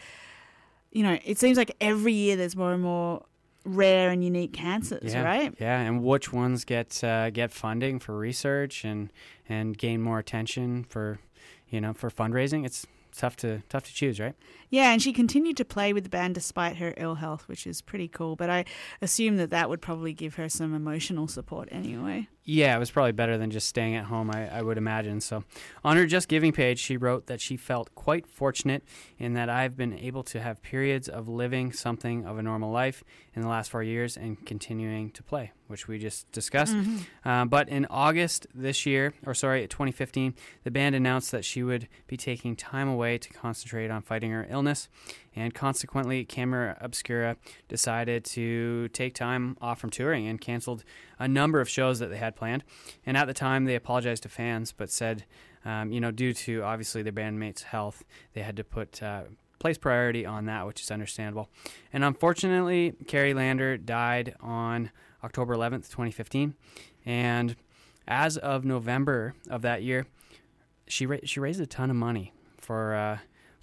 it seems like every year there's more and more rare and unique cancers, right? Yeah, and which ones get funding for research and gain more attention for fundraising? It's tough to choose, right? Yeah, and she continued to play with the band despite her ill health, which is pretty cool. But I assume that would probably give her some emotional support anyway. Yeah, it was probably better than just staying at home, I would imagine. So on her Just Giving page, she wrote that she felt quite fortunate in that I've been able to have periods of living something of a normal life in the last 4 years and continuing to play, which we just discussed. Mm-hmm. But in August this year, 2015, the band announced that she would be taking time away to concentrate on fighting her illness. And consequently, Camera Obscura decided to take time off from touring and canceled a number of shows that they had planned. And at the time, they apologized to fans, but said, due to obviously their bandmates' health, they had to place priority on that, which is understandable. And unfortunately, Carrie Lander died on October 11th, 2015. And as of November of that year, she raised a ton of money for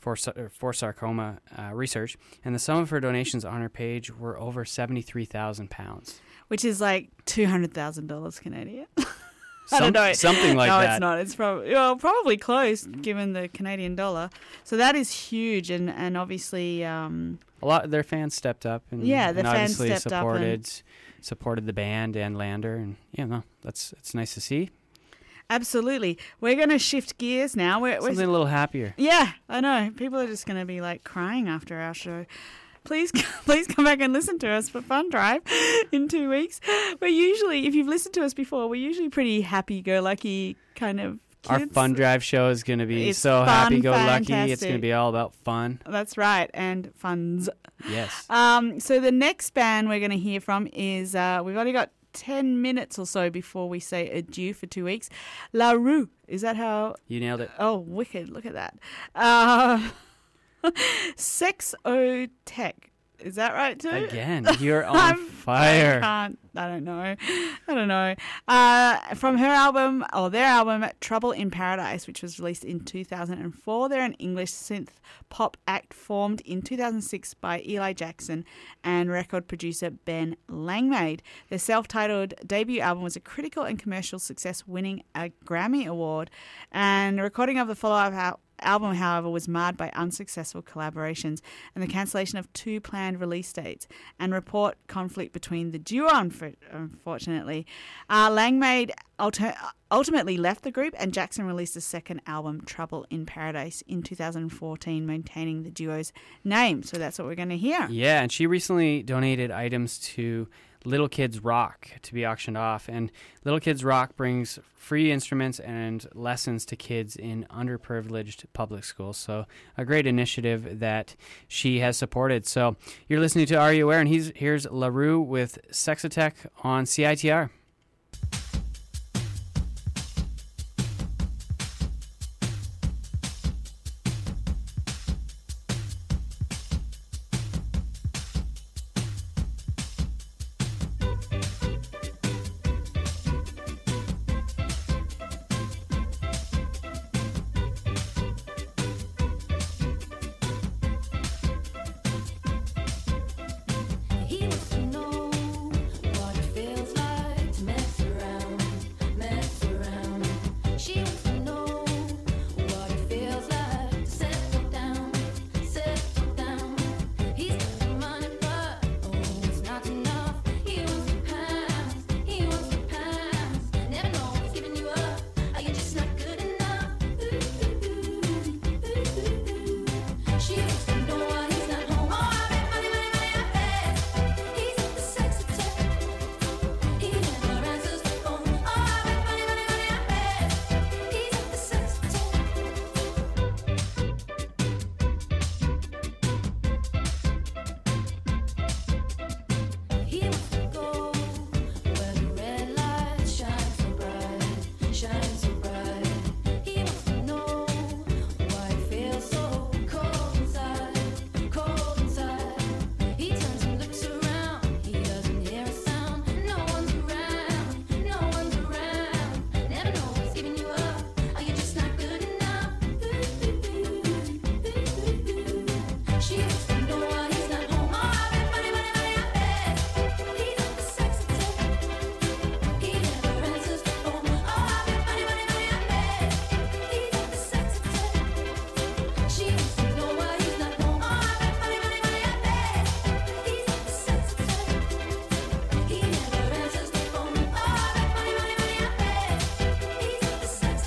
sarcoma research, and the sum of her donations on her page were over £73,000, which is like $200,000 Canadian. I don't know. Something like that. No, it's not. It's probably close given the Canadian dollar. So that is huge, and obviously a lot of their fans stepped up and the and fans obviously stepped up supported the band and Lander, and it's nice to see. Absolutely. We're going to shift gears now. We're something a little happier. Yeah, I know. People are just going to be like crying after our show. Please come back and listen to us for Fun Drive in 2 weeks. We're usually, if you've listened to us before, we're usually pretty happy-go-lucky kind of kids. Our Fun Drive show is going to be It's so fun, happy-go-lucky. fantastic. It's going to be all about fun. That's right, and funs. Yes. So the next band we're going to hear from is, we've only got 10 minutes or so before we say adieu for 2 weeks. La Rue. Is that how? You nailed it. Oh, wicked. Look at that. Sexotech. Is that right too? Again, you're on fire. I don't know. From her album, or their album, Trouble in Paradise, which was released in 2004. They're an English synth pop act formed in 2006 by Eli Jackson and record producer Ben Langmaid. Their self-titled debut album was a critical and commercial success, winning a Grammy Award. And the recording of the follow-up album, however, was marred by unsuccessful collaborations and the cancellation of 2 planned release dates and report conflict between the duo, unfortunately. Langmaid ultimately left the group, and Jackson released a second album, Trouble in Paradise, in 2014, maintaining the duo's name. So that's what we're going to hear. Yeah, and she recently donated items to Little Kids Rock to be auctioned off. And Little Kids Rock brings free instruments and lessons to kids in underprivileged public schools. So a great initiative that she has supported. So you're listening to Are You Aware? And here's LaRue with Sexatech on CITR. He wants to know what it feels like to mess around. She wants to know what it feels like to settle down. He's got the money, but it's not enough. He wants the pounds. Never know what's giving you up. Are you just not good enough? She wants to know why he's not home. Oh, I bet money, I bet. He's at the sex attack. He never answers the phone. Oh, I bet money, I bet. He's at the sex attack. He wants to go where the red light shines so bright. He wants to know why it feels so cold inside. He turns and looks around. He doesn't hear a sound. No one's around. Never know what's giving you up. Are you just not good enough? She wants to know why he's not home. Oh, I bet money, I bet. He's at the sex attack. He never answers the phone. Oh, I bet money, I bet. He's at the sex attack. She wants to know why he's not home. Oh, I bet money, I bet. He's at the sex attack. He never answers the phone. Oh, I bet money, I bet. He's at the sex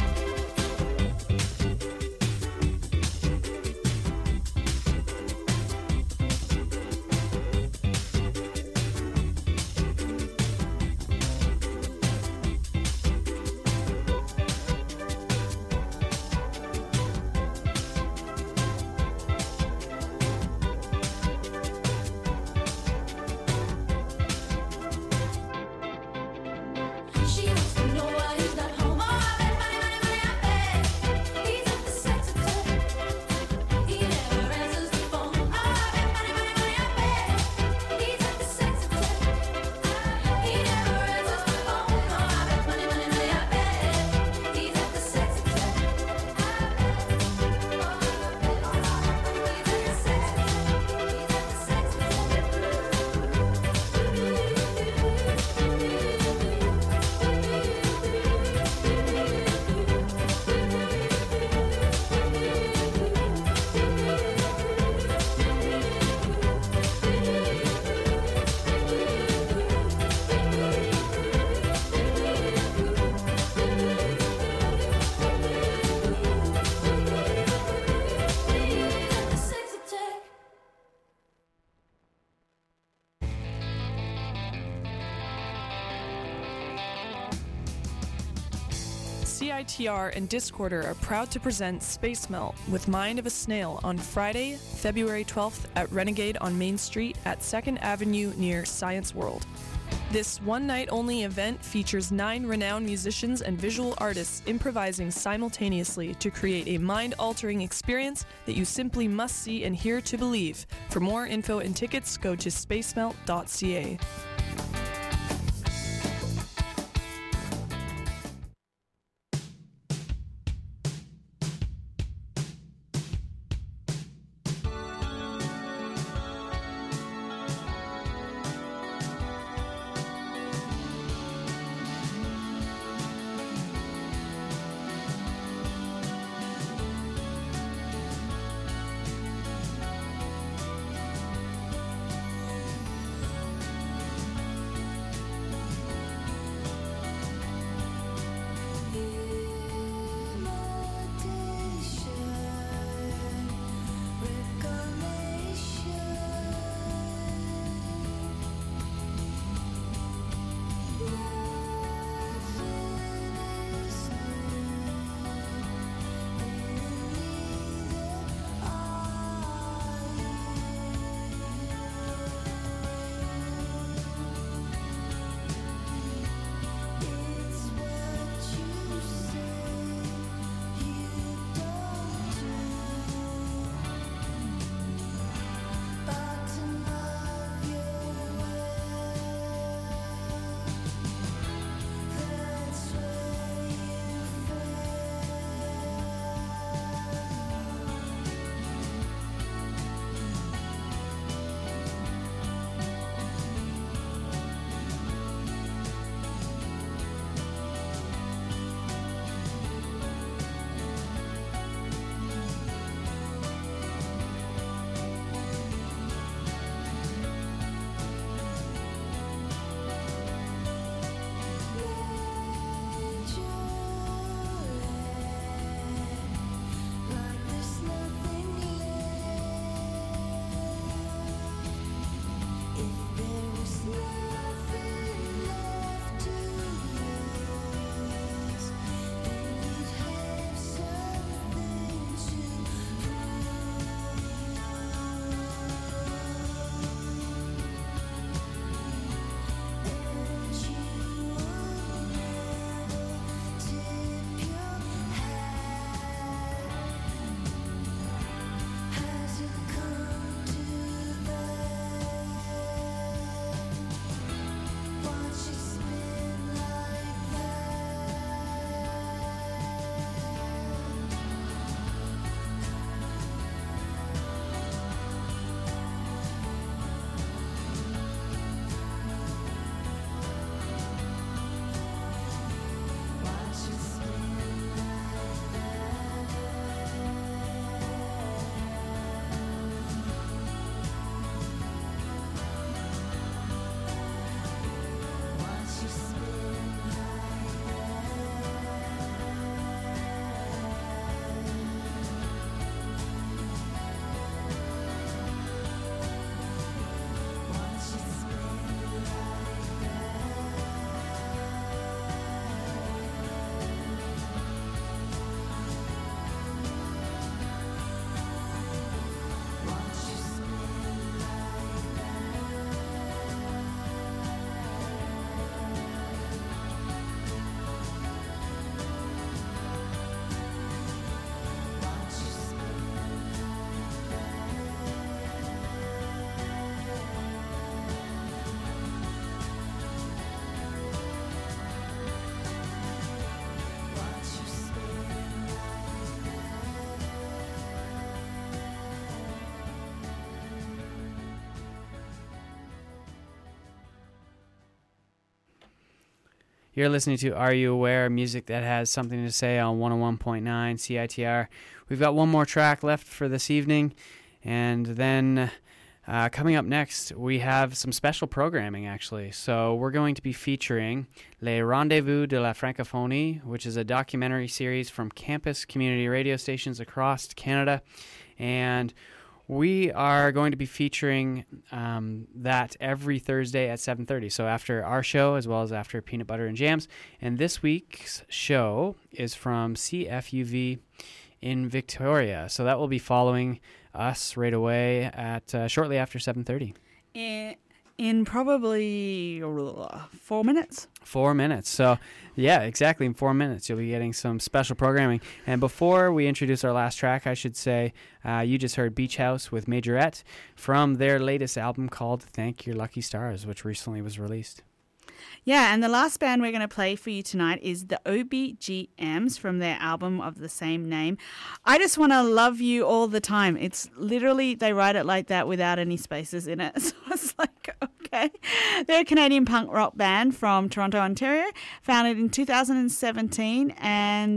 She wants to know why he's not home. Oh, I bet money, I bet. He's at the sex attack. He never answers the phone. Oh, I bet money, I bet. He's at the sex attack. He never answers the phone. Oh, I bet money, I bet. He's at the sex CITR and Discorder are proud to present Space Melt with Mind of a Snail on Friday, February 12th at Renegade on Main Street at 2nd Avenue near Science World. This one-night-only event features 9 renowned musicians and visual artists improvising simultaneously to create a mind-altering experience that you simply must see and hear to believe. For more info and tickets, go to spacemelt.ca. You're listening to Are You Aware? Music that has something to say on 101.9 CITR. We've got one more track left for this evening, and then coming up next, we have some special programming, actually. So we're going to be featuring Les Rendezvous de la Francophonie, which is a documentary series from campus community radio stations across Canada, and we are going to be featuring that every Thursday at 7:30. So after our show, as well as after Peanut Butter and Jams. And this week's show is from CFUV in Victoria. So that will be following us right away at shortly after 7:30. In probably 4 minutes. 4 minutes. So, yeah, exactly. In 4 minutes, you'll be getting some special programming. And before we introduce our last track, I should say you just heard Beach House with Majorette from their latest album called Thank Your Lucky Stars, which recently was released. Yeah, and the last band we're going to play for you tonight is the OBGMs from their album of the same name. I Just Want to Love You All the Time. It's literally, they write it like that without any spaces in it. So it's like, okay. They're a Canadian punk rock band from Toronto, Ontario, founded in 2017 and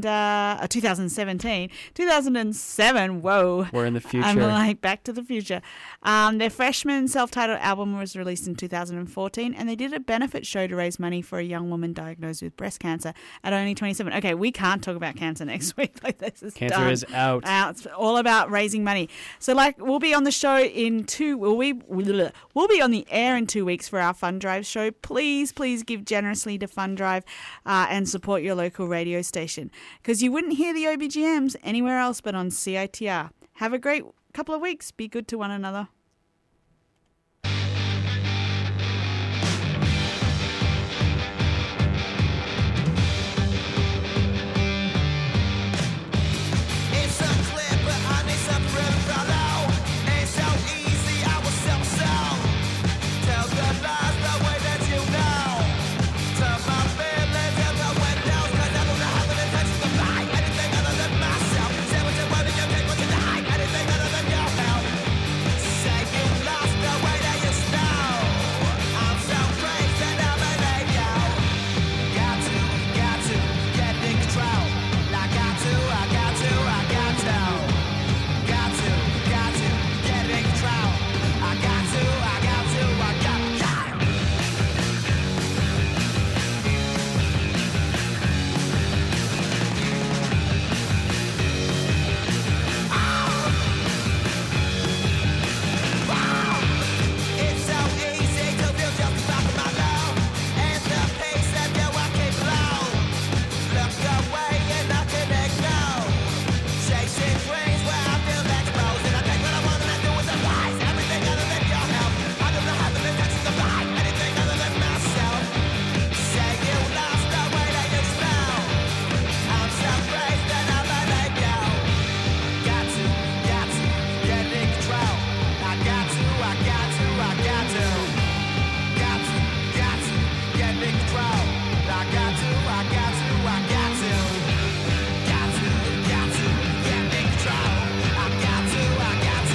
2007. Whoa. We're in the future. I'm like Back to the Future. Their freshman self-titled album was released in 2014, and they did a benefit show to raise money for a young woman diagnosed with breast cancer at only 27. Okay, we can't talk about cancer next week. Like, this is Cancer done. is out. It's all about raising money. So, like, we'll be on the show we'll be on the air in 2 weeks for our Fund Drive show. Please give generously to Fund Drive and support your local radio station, because you wouldn't hear the OBGMs anywhere else but on CITR. Have a great couple of weeks. Be good to one another.